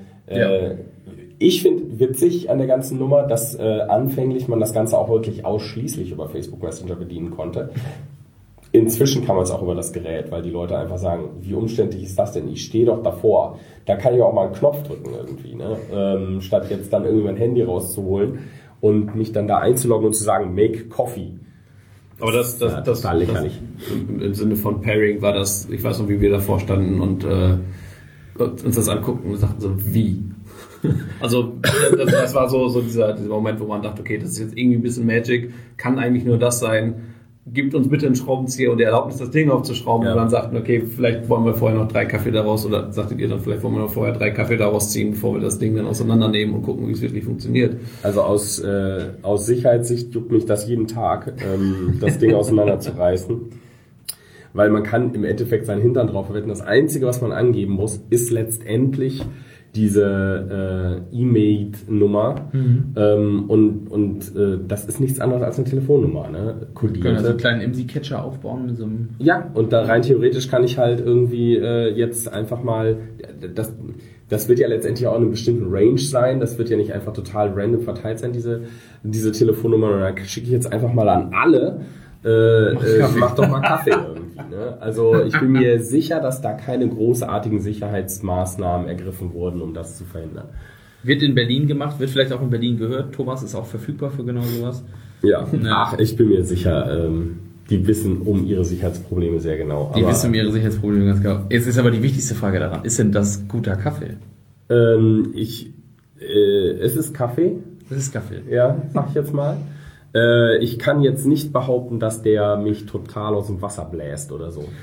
ich finde witzig an der ganzen Nummer, dass anfänglich man das Ganze auch wirklich ausschließlich über Facebook Messenger bedienen konnte. Inzwischen kann man es auch über das Gerät, weil die Leute einfach sagen, wie umständlich ist das denn? Ich stehe doch davor. Da kann ich auch mal einen Knopf drücken irgendwie, ne? Statt jetzt dann irgendwie mein Handy rauszuholen und mich dann da einzuloggen und zu sagen, make coffee. Aber das lächerlich. Im Sinne von Pairing war das, ich weiß noch, wie wir davor standen und uns das anguckten und sagten so, wie? Also das war so dieser Moment, wo man dachte, okay, das ist jetzt irgendwie ein bisschen Magic, kann eigentlich nur das sein. Gibt uns bitte einen Schraubenzieher und die Erlaubnis, das Ding aufzuschrauben. Ja. Und dann sagten, okay, vielleicht wollen wir vorher noch 3 Kaffee daraus, oder sagtet ihr dann, vielleicht wollen wir noch vorher 3 Kaffee daraus ziehen, bevor wir das Ding dann auseinandernehmen und gucken, wie es wirklich funktioniert. Also aus Sicherheitssicht juckt mich das jeden Tag, das Ding auseinanderzureißen. Weil man kann im Endeffekt seinen Hintern drauf verwenden. Das Einzige, was man angeben muss, ist letztendlich diese E-Mail-Nummer und das ist nichts anderes als eine Telefonnummer, ne? Kodierte. Können also einen kleinen IMSI-Catcher aufbauen mit so einem... Ja, und da rein theoretisch kann ich halt irgendwie jetzt einfach mal... Das wird ja letztendlich auch in einem bestimmten Range sein, das wird ja nicht einfach total random verteilt sein, diese Telefonnummer, und dann schicke ich jetzt einfach mal an alle, mach doch mal Kaffee irgendwie. Ne? Also ich bin mir sicher, dass da keine großartigen Sicherheitsmaßnahmen ergriffen wurden, um das zu verhindern. Wird in Berlin gemacht, wird vielleicht auch in Berlin gehört. Thomas ist auch verfügbar für genau sowas. Ja, ach, ich bin mir sicher, die wissen um ihre Sicherheitsprobleme sehr genau. Die wissen um ihre Sicherheitsprobleme ganz genau. Jetzt ist aber die wichtigste Frage daran, ist denn das guter Kaffee? Es ist Kaffee. Es ist Kaffee. Ja, sag ich jetzt mal. Ich kann jetzt nicht behaupten, dass der mich total aus dem Wasser bläst oder so.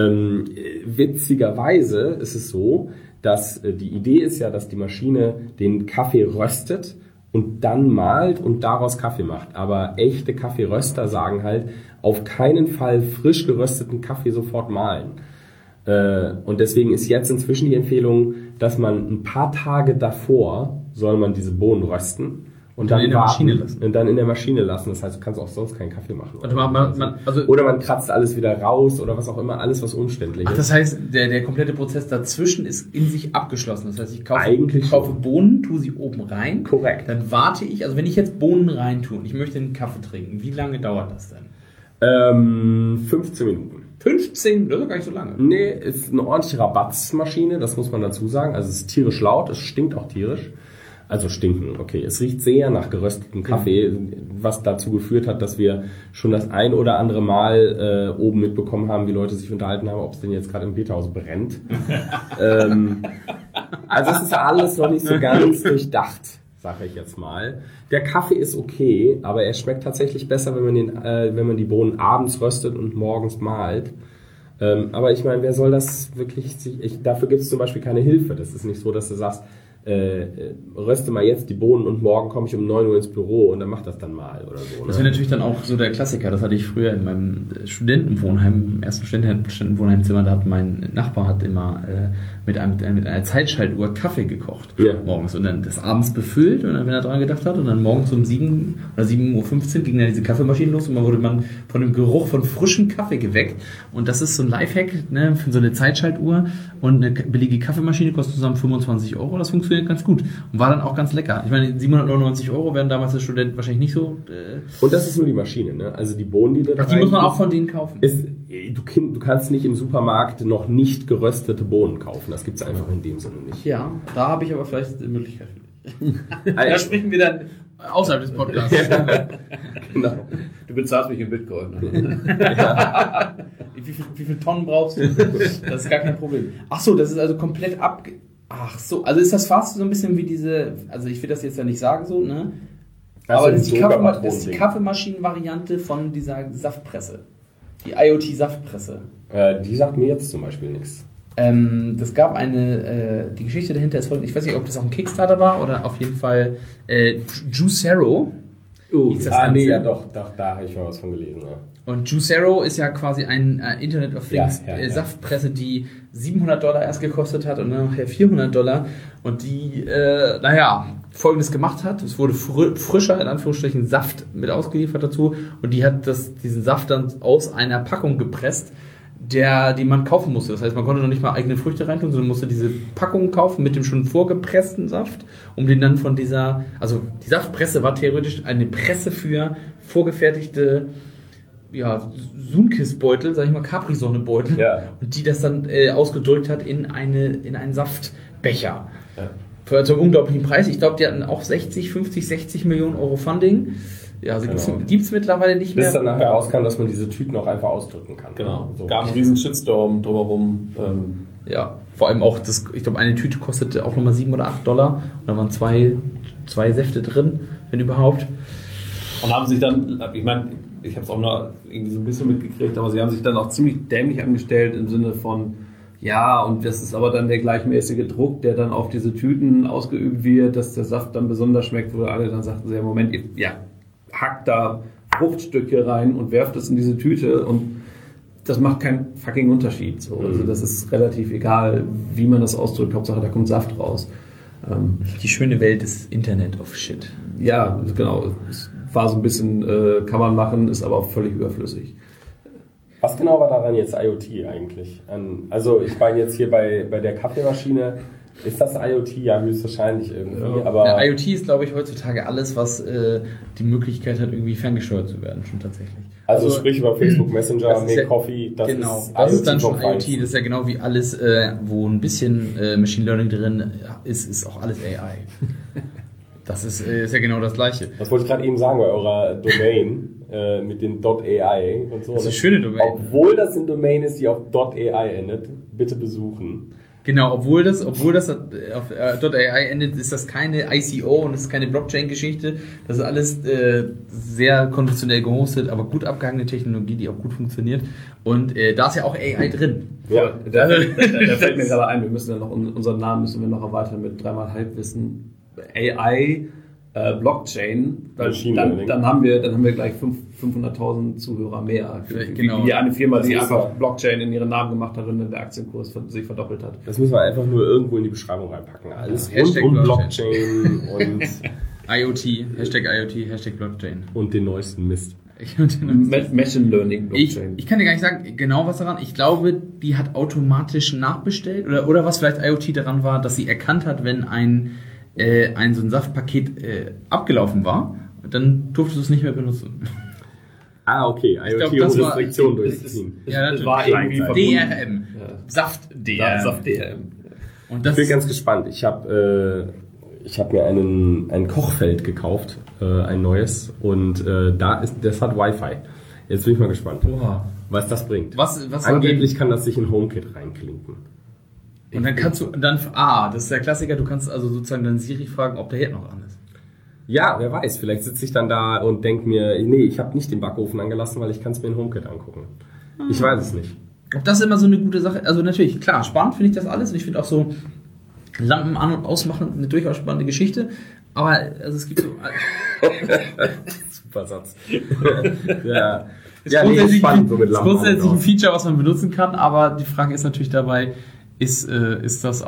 Witzigerweise ist es so, dass die Idee ist ja, dass die Maschine den Kaffee röstet und dann mahlt und daraus Kaffee macht. Aber echte Kaffeeröster sagen halt, auf keinen Fall frisch gerösteten Kaffee sofort mahlen. Und deswegen ist jetzt inzwischen die Empfehlung, dass man ein paar Tage davor soll man diese Bohnen rösten. Und dann in der Maschine lassen. Und dann in der Maschine lassen. Das heißt, du kannst auch sonst keinen Kaffee machen. Oder man kratzt alles wieder raus oder was auch immer, alles was umständlich ist. Das heißt, der komplette Prozess dazwischen ist in sich abgeschlossen. Das heißt, ich kaufe Bohnen, tue sie oben rein. Korrekt. Dann warte ich, also wenn ich jetzt Bohnen rein tue und ich möchte einen Kaffee trinken, wie lange dauert das denn? 15 Minuten. 15? Das ist gar nicht so lange. Nee, ist eine ordentliche Rabatzmaschine, das muss man dazu sagen. Also es ist tierisch laut, es stinkt auch tierisch. Also stinken, okay. Es riecht sehr nach geröstetem Kaffee, was dazu geführt hat, dass wir schon das ein oder andere Mal oben mitbekommen haben, wie Leute sich unterhalten haben, ob es denn jetzt gerade im Peterhaus brennt. Also es ist alles noch nicht so ganz durchdacht, sage ich jetzt mal. Der Kaffee ist okay, aber er schmeckt tatsächlich besser, wenn man die Bohnen abends röstet und morgens mahlt. Aber ich meine, wer soll das wirklich... Dafür gibt es zum Beispiel keine Hilfe. Das ist nicht so, dass du sagst, röste mal jetzt die Bohnen und morgen komme ich um 9 Uhr ins Büro und dann mach das dann mal oder so. Das wäre natürlich dann auch so der Klassiker. Das hatte ich früher in meinem Studentenwohnheim, im ersten Studentenwohnheimzimmer, da hat mein Nachbar immer mit einer Zeitschaltuhr Kaffee gekocht morgens und dann das abends befüllt und dann, wenn er dran gedacht hat, und dann morgens um 7 oder 7:15 Uhr ging dann diese Kaffeemaschine los und dann wurde man von dem Geruch von frischem Kaffee geweckt. Und das ist so ein Lifehack, ne, für so eine Zeitschaltuhr, und eine billige Kaffeemaschine kostet zusammen 25 €. Das funktioniert ganz gut und war dann auch ganz lecker. Ich meine, 799 € wären damals als Student wahrscheinlich nicht so. Und das ist nur die Maschine, ne? Also die Bohnen, die da die muss man auch von denen kaufen. Du kannst nicht im Supermarkt noch nicht geröstete Bohnen kaufen. Das gibt es einfach in dem Sinne nicht. Ja, da habe ich aber vielleicht eine Möglichkeit für dich. Da sprechen wir dann außerhalb des Podcasts. Genau. Du bezahlst mich in Bitcoin. Ja. Wie viel Tonnen brauchst du? Das ist gar kein Problem. Ach so, das ist also komplett Ach so, also ist das fast so ein bisschen wie diese, also ich will das jetzt ja nicht sagen so, ne? Aber das ist die Kaffeemaschinen-Variante von dieser Saftpresse. Die IoT-Saftpresse. Die sagt mir jetzt zum Beispiel nichts. Das gab die Geschichte dahinter ist folgende, ich weiß nicht, ob das auch ein Kickstarter war oder auf jeden Fall Juicero. Ja, doch, da habe ich mal was von gelesen. Ja. Und Juicero ist ja quasi ein Internet of Things Saftpresse, die $700 erst gekostet hat und dann nachher $400 und die, Folgendes gemacht hat. Es wurde frischer, in Anführungsstrichen, Saft mit ausgeliefert dazu und die hat diesen Saft dann aus einer Packung gepresst, die man kaufen musste. Das heißt, man konnte noch nicht mal eigene Früchte reintun, sondern musste diese Packung kaufen mit dem schon vorgepressten Saft, um den dann von dieser, also die Saftpresse war theoretisch eine Presse für vorgefertigte Sunkist-Beutel, sag ich mal, Capri-Sonne-Beutel, und die das dann ausgedrückt hat in einen Saftbecher. Ja. Für einen unglaublichen Preis. Ich glaube, die hatten auch 60 Millionen Euro Funding. Ja, also gibt es mittlerweile nicht mehr. Bis dann nachher rauskam, dass man diese Tüten auch einfach ausdrücken kann. Genau. So. Gab einen riesen Shitstorm drumherum. Vor allem auch, ich glaube, eine Tüte kostete auch nochmal $7 oder $8. Und da waren zwei Säfte drin, wenn überhaupt. Und haben sich dann, ich meine, ich habe es auch noch irgendwie so ein bisschen mitgekriegt, aber sie haben sich dann auch ziemlich dämlich angestellt im Sinne von, und das ist aber dann der gleichmäßige Druck, der dann auf diese Tüten ausgeübt wird, dass der Saft dann besonders schmeckt, wo alle dann sagten, ja, Moment, hackt da Fruchtstücke rein und werft es in diese Tüte und das macht keinen fucking Unterschied. So. Also das ist relativ egal, wie man das ausdrückt, Hauptsache da kommt Saft raus. Die schöne Welt ist Internet of Shit. Ja, genau. Es war so ein bisschen, kann man machen, ist aber auch völlig überflüssig. Was genau war daran jetzt IoT eigentlich? Also ich meine jetzt hier bei der Kaffeemaschine, ist das IoT? Ja, höchstwahrscheinlich irgendwie. Ja. Aber IoT ist, glaube ich, heutzutage alles, was die Möglichkeit hat, irgendwie ferngesteuert zu werden, schon tatsächlich. Also sprich über Facebook Messenger, Coffee, das ist dann schon IoT. Das ist ja genau wie alles, wo ein bisschen Machine Learning drin ist auch alles AI. Das ist ja genau das Gleiche. Das wollte ich gerade eben sagen bei eurer Domain. Mit den .ai und so. Das ist eine schöne Domain. Obwohl das eine Domain ist, die auf .ai endet, bitte besuchen. Genau, obwohl das auf .ai endet, ist das keine ICO und das ist keine Blockchain-Geschichte. Das ist alles sehr konventionell gehostet, aber gut abgehangene Technologie, die auch gut funktioniert. Und da ist ja auch AI drin. Ja, da fällt mir gerade ein, wir müssen ja noch unseren Namen noch erweitern mit 3x Halbwissen. AI Blockchain, dann haben wir gleich 500.000 Zuhörer mehr. Wie eine Firma, die einfach Blockchain in ihren Namen gemacht hat und dann der Aktienkurs sich verdoppelt hat. Das müssen wir einfach nur irgendwo in die Beschreibung reinpacken. Alles rund um Blockchain und IoT, Hashtag Blockchain. Und den neuesten Mist. Machine Learning Blockchain. Ich kann dir gar nicht sagen, genau was daran. Ich glaube, die hat automatisch nachbestellt oder was vielleicht IoT daran war, dass sie erkannt hat, wenn so ein Saftpaket abgelaufen war, dann durftest du es nicht mehr benutzen. Okay. IoT und Restriktionen durchziehen. Das war irgendwie DRM. Saft-DRM. Saft-DRM. Ich bin ganz gespannt. Ich habe mir ein Kochfeld gekauft, ein neues, und das hat Wi-Fi. Jetzt bin ich mal gespannt, was das bringt. Was angeblich kann das sich in HomeKit reinklinken. Und dann kannst du das ist der Klassiker, du kannst also sozusagen dann Siri fragen, ob der Herd noch an ist. Ja, wer weiß, vielleicht sitze ich dann da und denke mir, nee, ich habe nicht den Backofen angelassen, weil ich kann es mir in HomeKit angucken. Ich weiß es nicht. Ob das immer so eine gute Sache, also natürlich, klar, spannend finde ich das alles und ich finde auch so, Lampen an- und ausmachen, eine durchaus spannende Geschichte. Aber also es gibt so... Super Satz. Ja. Ist grundsätzlich ein Feature, was man benutzen kann, aber die Frage ist natürlich dabei, ist das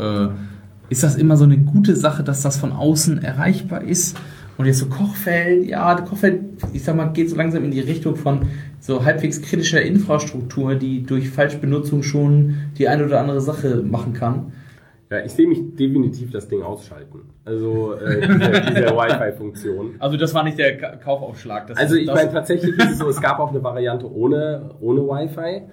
immer so eine gute Sache, dass das von außen erreichbar ist? Und jetzt so Kochfeld, ich sag mal, geht so langsam in die Richtung von so halbwegs kritischer Infrastruktur, die durch Falschbenutzung schon die eine oder andere Sache machen kann. Ja, ich sehe mich definitiv das Ding ausschalten. Also diese Wi-Fi-Funktion. Also das war nicht der Kaufaufschlag. Ich meine, tatsächlich ist es so, es gab auch eine Variante ohne Wi-Fi.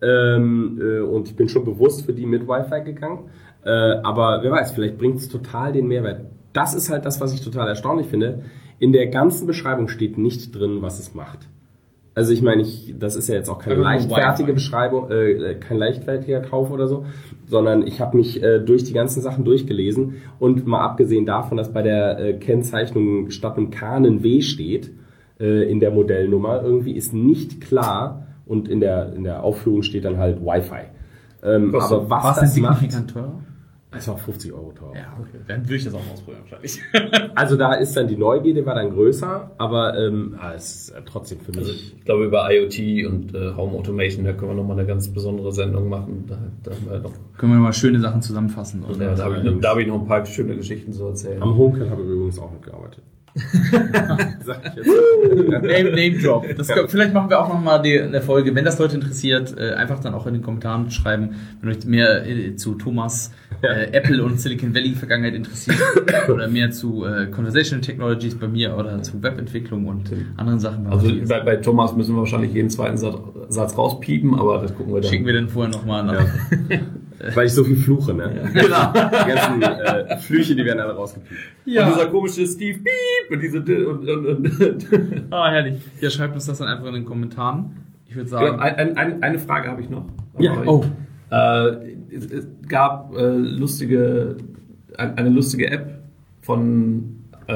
Und ich bin schon bewusst für die mit Wi-Fi gegangen. Aber wer weiß, vielleicht bringt es total den Mehrwert. Das ist halt das, was ich total erstaunlich finde. In der ganzen Beschreibung steht nicht drin, was es macht. Also ich meine, das ist ja jetzt auch keine leichtfertige Beschreibung, kein leichtfertiger Kauf oder so, sondern ich habe mich durch die ganzen Sachen durchgelesen und mal abgesehen davon, dass bei der Kennzeichnung statt einem K ein W steht in der Modellnummer, irgendwie ist nicht klar und in der Aufführung steht dann halt Wi-Fi. Aber was das macht... Es war 50 € teuer. Ja, okay. Dann würde ich das auch ausprobieren wahrscheinlich. Also da ist dann die Neugierde war dann größer, aber es ist trotzdem für mich... Also ich glaube über IoT und Home Automation, da können wir nochmal eine ganz besondere Sendung machen. Da haben wir noch können wir mal schöne Sachen zusammenfassen. Ja, da habe ich noch ein paar schöne Geschichten zu erzählen. Am HomeKit habe ich übrigens auch mitgearbeitet. Sag ich jetzt. Name Drop. Vielleicht machen wir auch nochmal eine Folge, wenn das Leute interessiert, einfach dann auch in den Kommentaren schreiben, wenn euch mehr zu Thomas Apple und Silicon Valley Vergangenheit interessiert oder mehr zu Conversational Technologies bei mir oder zu Webentwicklung und anderen Sachen. Also bei Thomas müssen wir wahrscheinlich jeden zweiten Satz rauspiepen, aber das gucken wir dann. Schicken wir dann vorher nochmal nach. Ja. Weil ich so viel fluche, ne? Ja. Genau. Die ganzen Flüche, die werden alle rausgepiept. Ja. Und dieser komische Steve Beep und diese... herrlich. Ja, schreibt uns das dann einfach in den Kommentaren. Ich würde sagen... Eine Frage habe ich noch. Ja, es gab eine lustige App von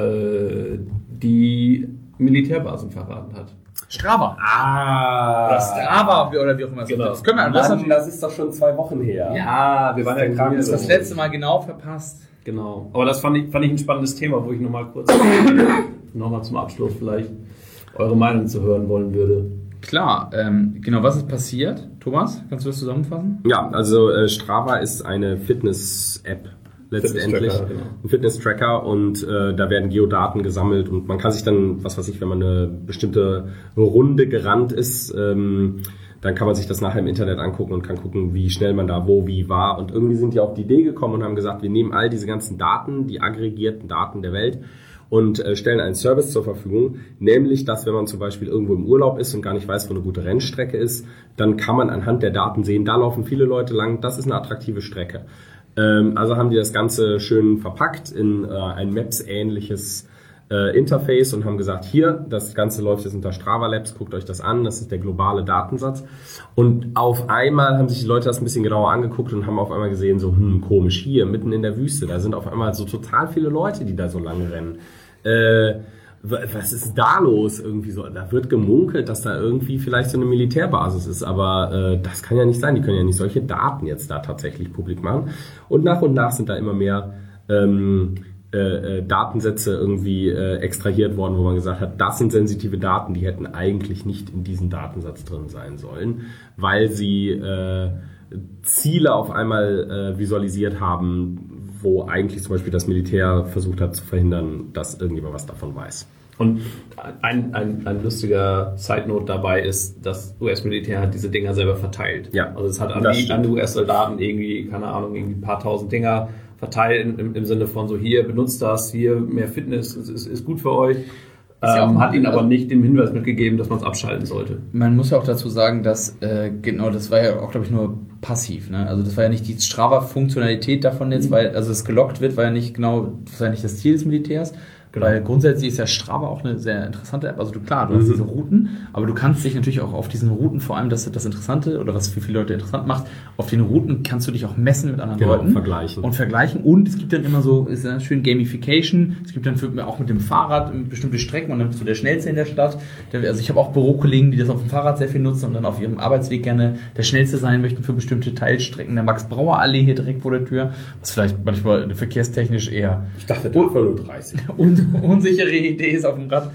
die Militärbasen verraten hat. Strava. Das Strava oder wie auch immer. Genau. Das können wir das ist doch schon 2 Wochen her. Ja, wir waren ja krank. Das das letzte Mal genau verpasst. Genau. Aber das fand ich ein spannendes Thema, wo ich nochmal kurz zum Abschluss vielleicht eure Meinung zu hören wollen würde. Klar, genau, was ist passiert? Thomas, kannst du das zusammenfassen? Ja, also Strava ist eine Fitness-App letztendlich, ein Fitness-Tracker und da werden Geodaten gesammelt und man kann sich dann, wenn man eine bestimmte Runde gerannt ist, dann kann man sich das nachher im Internet angucken und kann gucken, wie schnell man da wie war und irgendwie sind die auf die Idee gekommen und haben gesagt, wir nehmen all diese ganzen Daten, die aggregierten Daten der Welt und stellen einen Service zur Verfügung, nämlich, dass wenn man zum Beispiel irgendwo im Urlaub ist und gar nicht weiß, wo eine gute Rennstrecke ist, dann kann man anhand der Daten sehen, da laufen viele Leute lang, das ist eine attraktive Strecke. Also haben die das Ganze schön verpackt in ein Maps-ähnliches Interface und haben gesagt, hier, das Ganze läuft jetzt unter Strava Labs, guckt euch das an, das ist der globale Datensatz. Und auf einmal haben sich die Leute das ein bisschen genauer angeguckt und haben auf einmal gesehen, so, komisch, hier, mitten in der Wüste, da sind auf einmal so total viele Leute, die da so lang rennen. Was ist da los? Irgendwie so, da wird gemunkelt, dass da irgendwie vielleicht so eine Militärbasis ist, aber das kann ja nicht sein. Die können ja nicht solche Daten jetzt da tatsächlich publik machen. Und nach sind da immer mehr Datensätze irgendwie extrahiert worden, wo man gesagt hat, das sind sensitive Daten, die hätten eigentlich nicht in diesem Datensatz drin sein sollen, weil sie Ziele auf einmal visualisiert haben, wo eigentlich zum Beispiel das Militär versucht hat zu verhindern, dass irgendjemand was davon weiß. Und ein lustiger Side-Note dabei ist, das US-Militär hat diese Dinger selber verteilt. Ja, also es hat an die US-Soldaten irgendwie, keine Ahnung, irgendwie ein paar tausend Dinger verteilt im Sinne von so, hier, benutzt das, hier, mehr Fitness ist gut für euch. Hat ihnen aber nicht den Hinweis mitgegeben, dass man es abschalten sollte. Man muss ja auch dazu sagen, dass das war ja auch, glaube ich, nur passiv. Ne? Also das war ja nicht die Strava-Funktionalität davon jetzt, weil also es gelockt wird, war ja nicht das Ziel des Militärs. Genau. Weil grundsätzlich ist ja Strava auch eine sehr interessante App. Also du hast diese Routen, aber du kannst dich natürlich auch auf diesen Routen, vor allem das Interessante oder was für viele Leute interessant macht, auf den Routen kannst du dich auch messen mit anderen Leuten. Vergleichen. Und es gibt dann immer so, ist ja schön Gamification. Es gibt dann auch mit dem Fahrrad bestimmte Strecken und dann bist du der Schnellste in der Stadt. Also ich habe auch Bürokollegen, die das auf dem Fahrrad sehr viel nutzen und dann auf ihrem Arbeitsweg gerne der Schnellste sein möchten für bestimmte Teilstrecken. Der Max-Brauer-Allee hier direkt vor der Tür, was vielleicht manchmal verkehrstechnisch eher... Ich dachte, da war nur 30. Unsichere Idee ist auf dem Rad.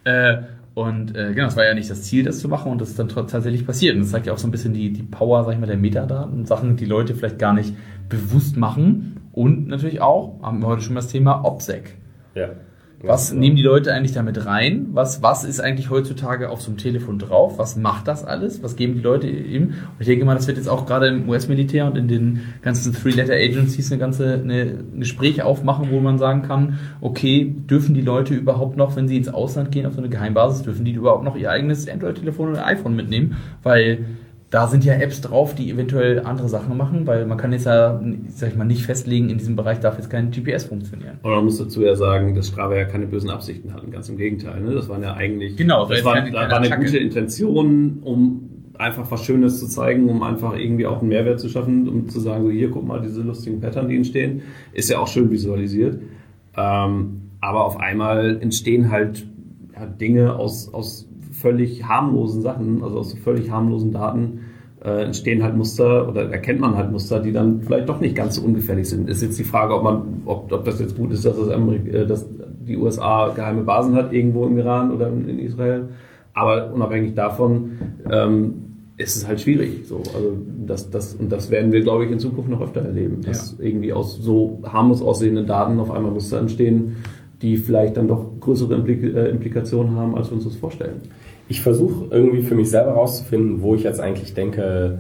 Genau, es war ja nicht das Ziel, das zu machen und das ist dann tatsächlich passiert. Und das zeigt ja auch so ein bisschen die Power, sag ich mal, der Metadaten, Sachen, die Leute vielleicht gar nicht bewusst machen. Und natürlich auch, haben wir heute schon mal das Thema OPSEC. Ja. Was nehmen die Leute eigentlich damit rein? Was ist eigentlich heutzutage auf so einem Telefon drauf? Was macht das alles? Was geben die Leute ihm? Und ich denke mal, das wird jetzt auch gerade im US-Militär und in den ganzen Three-Letter-Agencies ein Gespräch aufmachen, wo man sagen kann, okay, dürfen die Leute überhaupt noch, wenn sie ins Ausland gehen, auf so eine Geheimbasis, dürfen die überhaupt noch ihr eigenes Android-Telefon oder iPhone mitnehmen? Weil da sind ja Apps drauf, die eventuell andere Sachen machen, weil man kann jetzt ja, sag ich mal, nicht festlegen, in diesem Bereich darf jetzt kein GPS funktionieren. Und man muss dazu ja sagen, dass Strava ja keine bösen Absichten hatten, ganz im Gegenteil. Ne? Das waren ja eigentlich, das war eine gute Intention, um einfach was Schönes zu zeigen, um einfach irgendwie auch einen Mehrwert zu schaffen, um zu sagen, so hier, guck mal, diese lustigen Pattern, die entstehen, ist ja auch schön visualisiert. Aber auf einmal entstehen halt Dinge aus völlig harmlosen Sachen, also aus völlig harmlosen Daten, entstehen halt Muster oder erkennt man halt Muster, die dann vielleicht doch nicht ganz so ungefährlich sind. Ist jetzt die Frage, ob das jetzt gut ist, dass die USA geheime Basen hat, irgendwo im Iran oder in Israel. Aber unabhängig davon ist es halt schwierig. So. Also das werden wir, glaube ich, in Zukunft noch öfter erleben, dass irgendwie aus so harmlos aussehenden Daten auf einmal Muster entstehen, die vielleicht dann doch größere Implikationen haben, als wir uns das vorstellen. Ich versuche irgendwie für mich selber rauszufinden, wo ich jetzt eigentlich denke,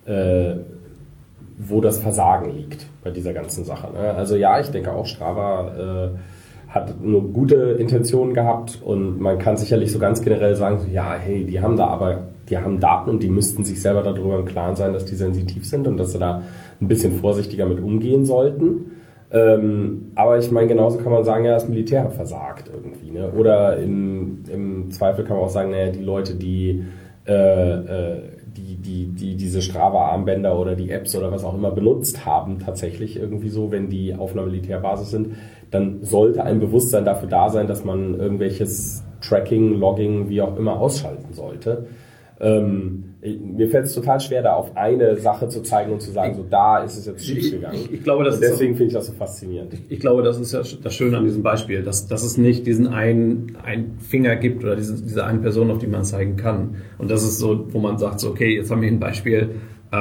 wo das Versagen liegt bei dieser ganzen Sache. Ne? Also ja, ich denke auch, Strava hat nur gute Intentionen gehabt und man kann sicherlich so ganz generell sagen, so, ja, hey, die haben Daten und die müssten sich selber darüber im Klaren sein, dass die sensitiv sind und dass sie da ein bisschen vorsichtiger mit umgehen sollten. Aber ich meine, genauso kann man sagen, ja, das Militär hat versagt irgendwie. Ne? Oder im Zweifel kann man auch sagen, naja, die Leute, die diese Strava-Armbänder oder die Apps oder was auch immer benutzt haben, tatsächlich irgendwie so, wenn die auf einer Militärbasis sind, dann sollte ein Bewusstsein dafür da sein, dass man irgendwelches Tracking, Logging, wie auch immer ausschalten sollte. Mir fällt es total schwer, da auf eine Sache zu zeigen und zu sagen, so da ist es jetzt schief gegangen. Ich glaube, deswegen finde ich das so faszinierend. Ich glaube, das ist ja das Schöne an diesem Beispiel, dass es nicht diesen einen Finger gibt oder diese eine Person, auf die man zeigen kann. Und das ist so, wo man sagt, so, okay, jetzt haben wir ein Beispiel,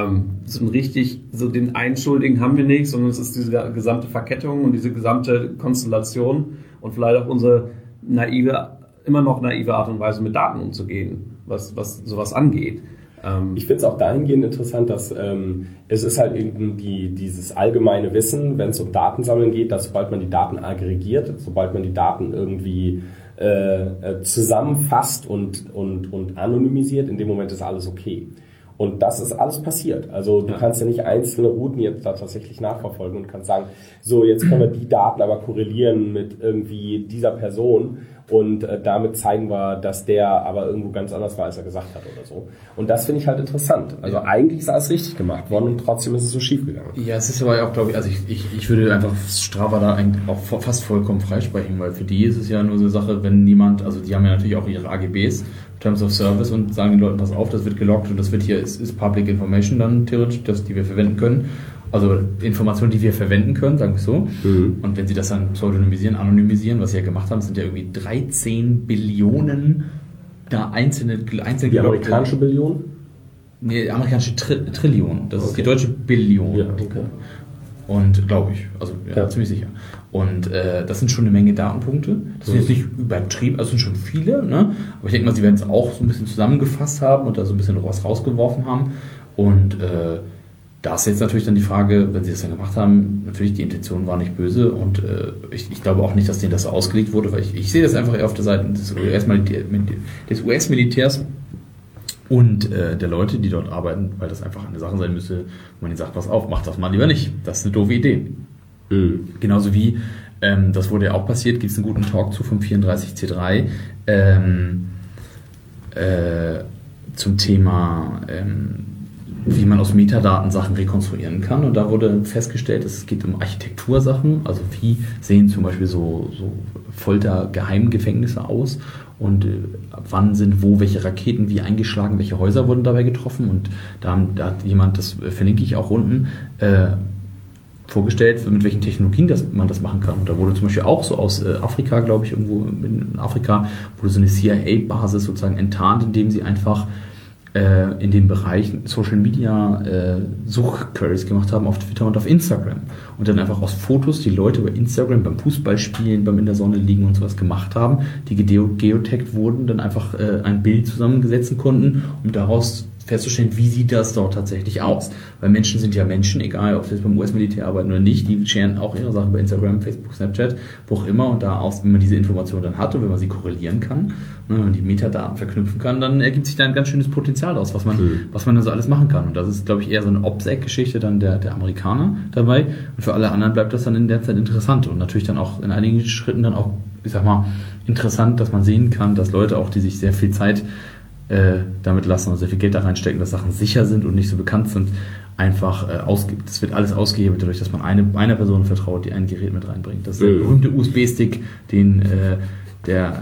so den einen Schuldigen haben wir nicht, sondern es ist diese gesamte Verkettung und diese gesamte Konstellation und vielleicht auch unsere immer noch naive Art und Weise mit Daten umzugehen, was sowas angeht. Ich finde es auch dahingehend interessant, dass es ist halt irgendwie dieses allgemeine Wissen, wenn es um Datensammeln geht, dass sobald man die Daten aggregiert, sobald man die Daten irgendwie zusammenfasst und anonymisiert, in dem Moment ist alles okay. Und das ist alles passiert. Also du kannst ja nicht einzelne Routen jetzt da tatsächlich nachverfolgen und kannst sagen, so jetzt können wir die Daten aber korrelieren mit irgendwie dieser Person und damit zeigen wir, dass der aber irgendwo ganz anders war, als er gesagt hat oder so. Und das finde ich halt interessant. Also eigentlich ist alles richtig gemacht worden und trotzdem ist es so schief gegangen. Ja, es ist aber auch, glaube ich, also ich würde einfach Strava da eigentlich auch fast vollkommen freisprechen, weil für die ist es ja nur so eine Sache, wenn niemand, also die haben ja natürlich auch ihre AGBs, Terms of Service und sagen den Leuten, pass auf, das wird geloggt und das wird hier, ist Public Information dann theoretisch, die wir verwenden können. Also Informationen, die wir verwenden können, sagen wir so. Mhm. Und wenn sie das dann pseudonymisieren, anonymisieren, was sie ja gemacht haben, sind ja irgendwie 13 Billionen da einzelne die amerikanische Billion? Nee, amerikanische Trillion. Das ist die deutsche Billion. Ja, okay. Und glaube ich, also ja, ziemlich sicher. Und das sind schon eine Menge Datenpunkte. Das sind jetzt nicht übertrieben, also sind schon viele, ne? Aber ich denke mal, sie werden es auch so ein bisschen zusammengefasst haben und da so ein bisschen was rausgeworfen haben. Und da ist jetzt natürlich dann die Frage, wenn sie das dann gemacht haben, natürlich die Intention war nicht böse und ich glaube auch nicht, dass denen das so ausgelegt wurde, weil ich sehe das einfach eher auf der Seite des US-Militärs und der Leute, die dort arbeiten, weil das einfach eine Sache sein müsste, wo man ihnen sagt, pass auf, mach das mal lieber nicht. Das ist eine doofe Idee. Mhm. Genauso wie Das wurde ja auch passiert, gibt es einen guten Talk zu vom 34C3 zum Thema wie man aus Metadaten Sachen rekonstruieren kann. Und da wurde festgestellt, es geht um Architektursachen, also wie sehen zum Beispiel so Folter-Geheimgefängnisse aus und wann sind wo welche Raketen wie eingeschlagen, welche Häuser wurden dabei getroffen. Und da hat jemand, das verlinke ich auch unten, vorgestellt, mit welchen Technologien man das machen kann. Und da wurde zum Beispiel auch so aus Afrika, glaube ich, irgendwo in Afrika, wurde so eine CIA-Basis sozusagen enttarnt, indem sie einfach in dem Bereich Social Media Suchqueries gemacht haben auf Twitter und auf Instagram. Und dann einfach aus Fotos die Leute bei Instagram beim Fußballspielen, beim in der Sonne liegen und sowas gemacht haben, die geotaggt wurden, dann einfach ein Bild zusammengesetzen konnten, um daraus festzustellen, wie sieht das dort tatsächlich aus. Weil Menschen sind ja Menschen, egal ob sie jetzt beim US-Militär arbeiten oder nicht, die scheren auch ihre Sachen bei Instagram, Facebook, Snapchat, wo auch immer. Und daraus, wenn man diese Informationen dann hat und wenn man sie korrelieren kann, wenn man die Metadaten verknüpfen kann, dann ergibt sich da ein ganz schönes Potenzial daraus, was man dann so alles machen kann. Und das ist, glaube ich, eher so eine OPSEC-Geschichte dann der Amerikaner dabei. Und für alle anderen bleibt das dann in der Zeit interessant. Und natürlich dann auch in einigen Schritten dann auch, ich sag mal, interessant, dass man sehen kann, dass Leute auch, die sich sehr viel Zeit damit lassen und sehr viel Geld da reinstecken, dass Sachen sicher sind und nicht so bekannt sind, einfach das wird alles ausgehebelt dadurch, dass man einer Person vertraut, die ein Gerät mit reinbringt. Das ist der berühmte USB-Stick, den der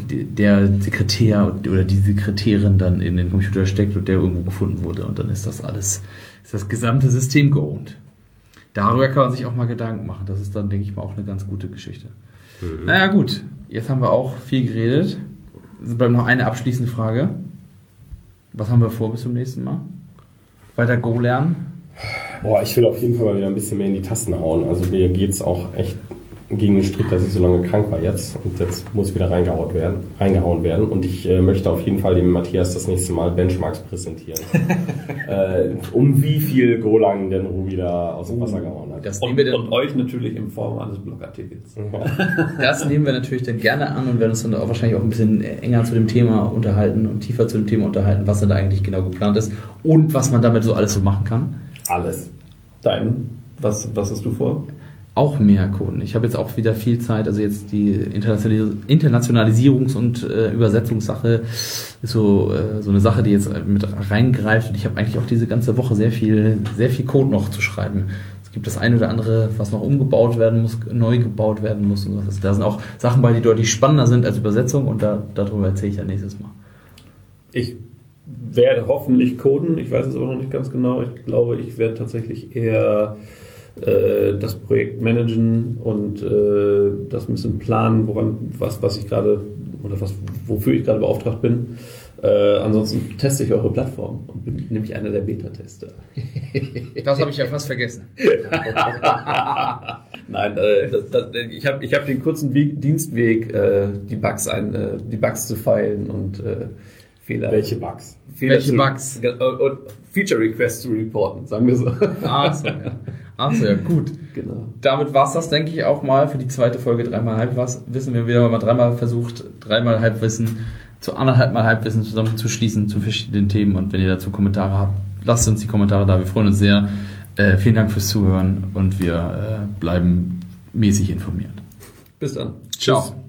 Sekretär oder die Sekretärin dann in den Computer steckt und der irgendwo gefunden wurde, und dann ist das gesamte System geowned. Darüber kann man sich auch mal Gedanken machen. Das ist dann, denke ich mal, auch eine ganz gute Geschichte. Naja, gut. Jetzt haben wir auch viel geredet. Es bleibt noch eine abschließende Frage. Was haben wir vor bis zum nächsten Mal? Weiter Go lernen? Ich will auf jeden Fall mal wieder ein bisschen mehr in die Tasten hauen. Also mir geht es auch echt gegen den Strich, dass ich so lange krank war jetzt. Und jetzt muss wieder reingehauen werden. Und ich möchte auf jeden Fall dem Matthias das nächste Mal Benchmarks präsentieren. Um wie viel Golang denn Ruby da aus dem Wasser gehauen hat. Und euch natürlich in Form eines Blogartikels. Das nehmen wir natürlich dann gerne an und werden uns dann auch wahrscheinlich auch ein bisschen enger zu dem Thema unterhalten und tiefer zu dem Thema unterhalten, was denn da eigentlich genau geplant ist und was man damit so alles so machen kann. Alles. Was hast du vor? Auch mehr Coden. Ich habe jetzt auch wieder viel Zeit, also jetzt die Internationalisierungs- und Übersetzungssache ist so eine Sache, die jetzt mit reingreift, und ich habe eigentlich auch diese ganze Woche sehr viel Code noch zu schreiben. Es gibt das eine oder andere, was noch umgebaut werden muss, neu gebaut werden muss und sowas. Da sind auch Sachen bei, die deutlich spannender sind als Übersetzung, und darüber erzähle ich dann nächstes Mal. Ich werde hoffentlich coden, ich weiß es aber noch nicht ganz genau. Ich glaube, ich werde tatsächlich eher das Projekt managen und das ein bisschen planen, was ich gerade oder wofür ich gerade beauftragt bin. Ansonsten teste ich eure Plattform und bin nämlich einer der Beta-Tester. Das habe ich ja fast vergessen. Nein, ich hab den kurzen Dienstweg, die Bugs zu feilen und Fehler. Welche Bugs? Welche Bugs? Und Feature Requests zu reporten, sagen wir so. Achso, ja, gut. Genau. Damit war es das, denke ich, auch mal für die zweite Folge 3x Halbwissen. Wir haben wieder mal dreimal versucht, 3x Halbwissen zu 1,5 Mal Halbwissen zusammenzuschließen zu verschiedenen Themen. Und wenn ihr dazu Kommentare habt, lasst uns die Kommentare da. Wir freuen uns sehr. Vielen Dank fürs Zuhören und wir bleiben mäßig informiert. Bis dann. Ciao. Tschüss.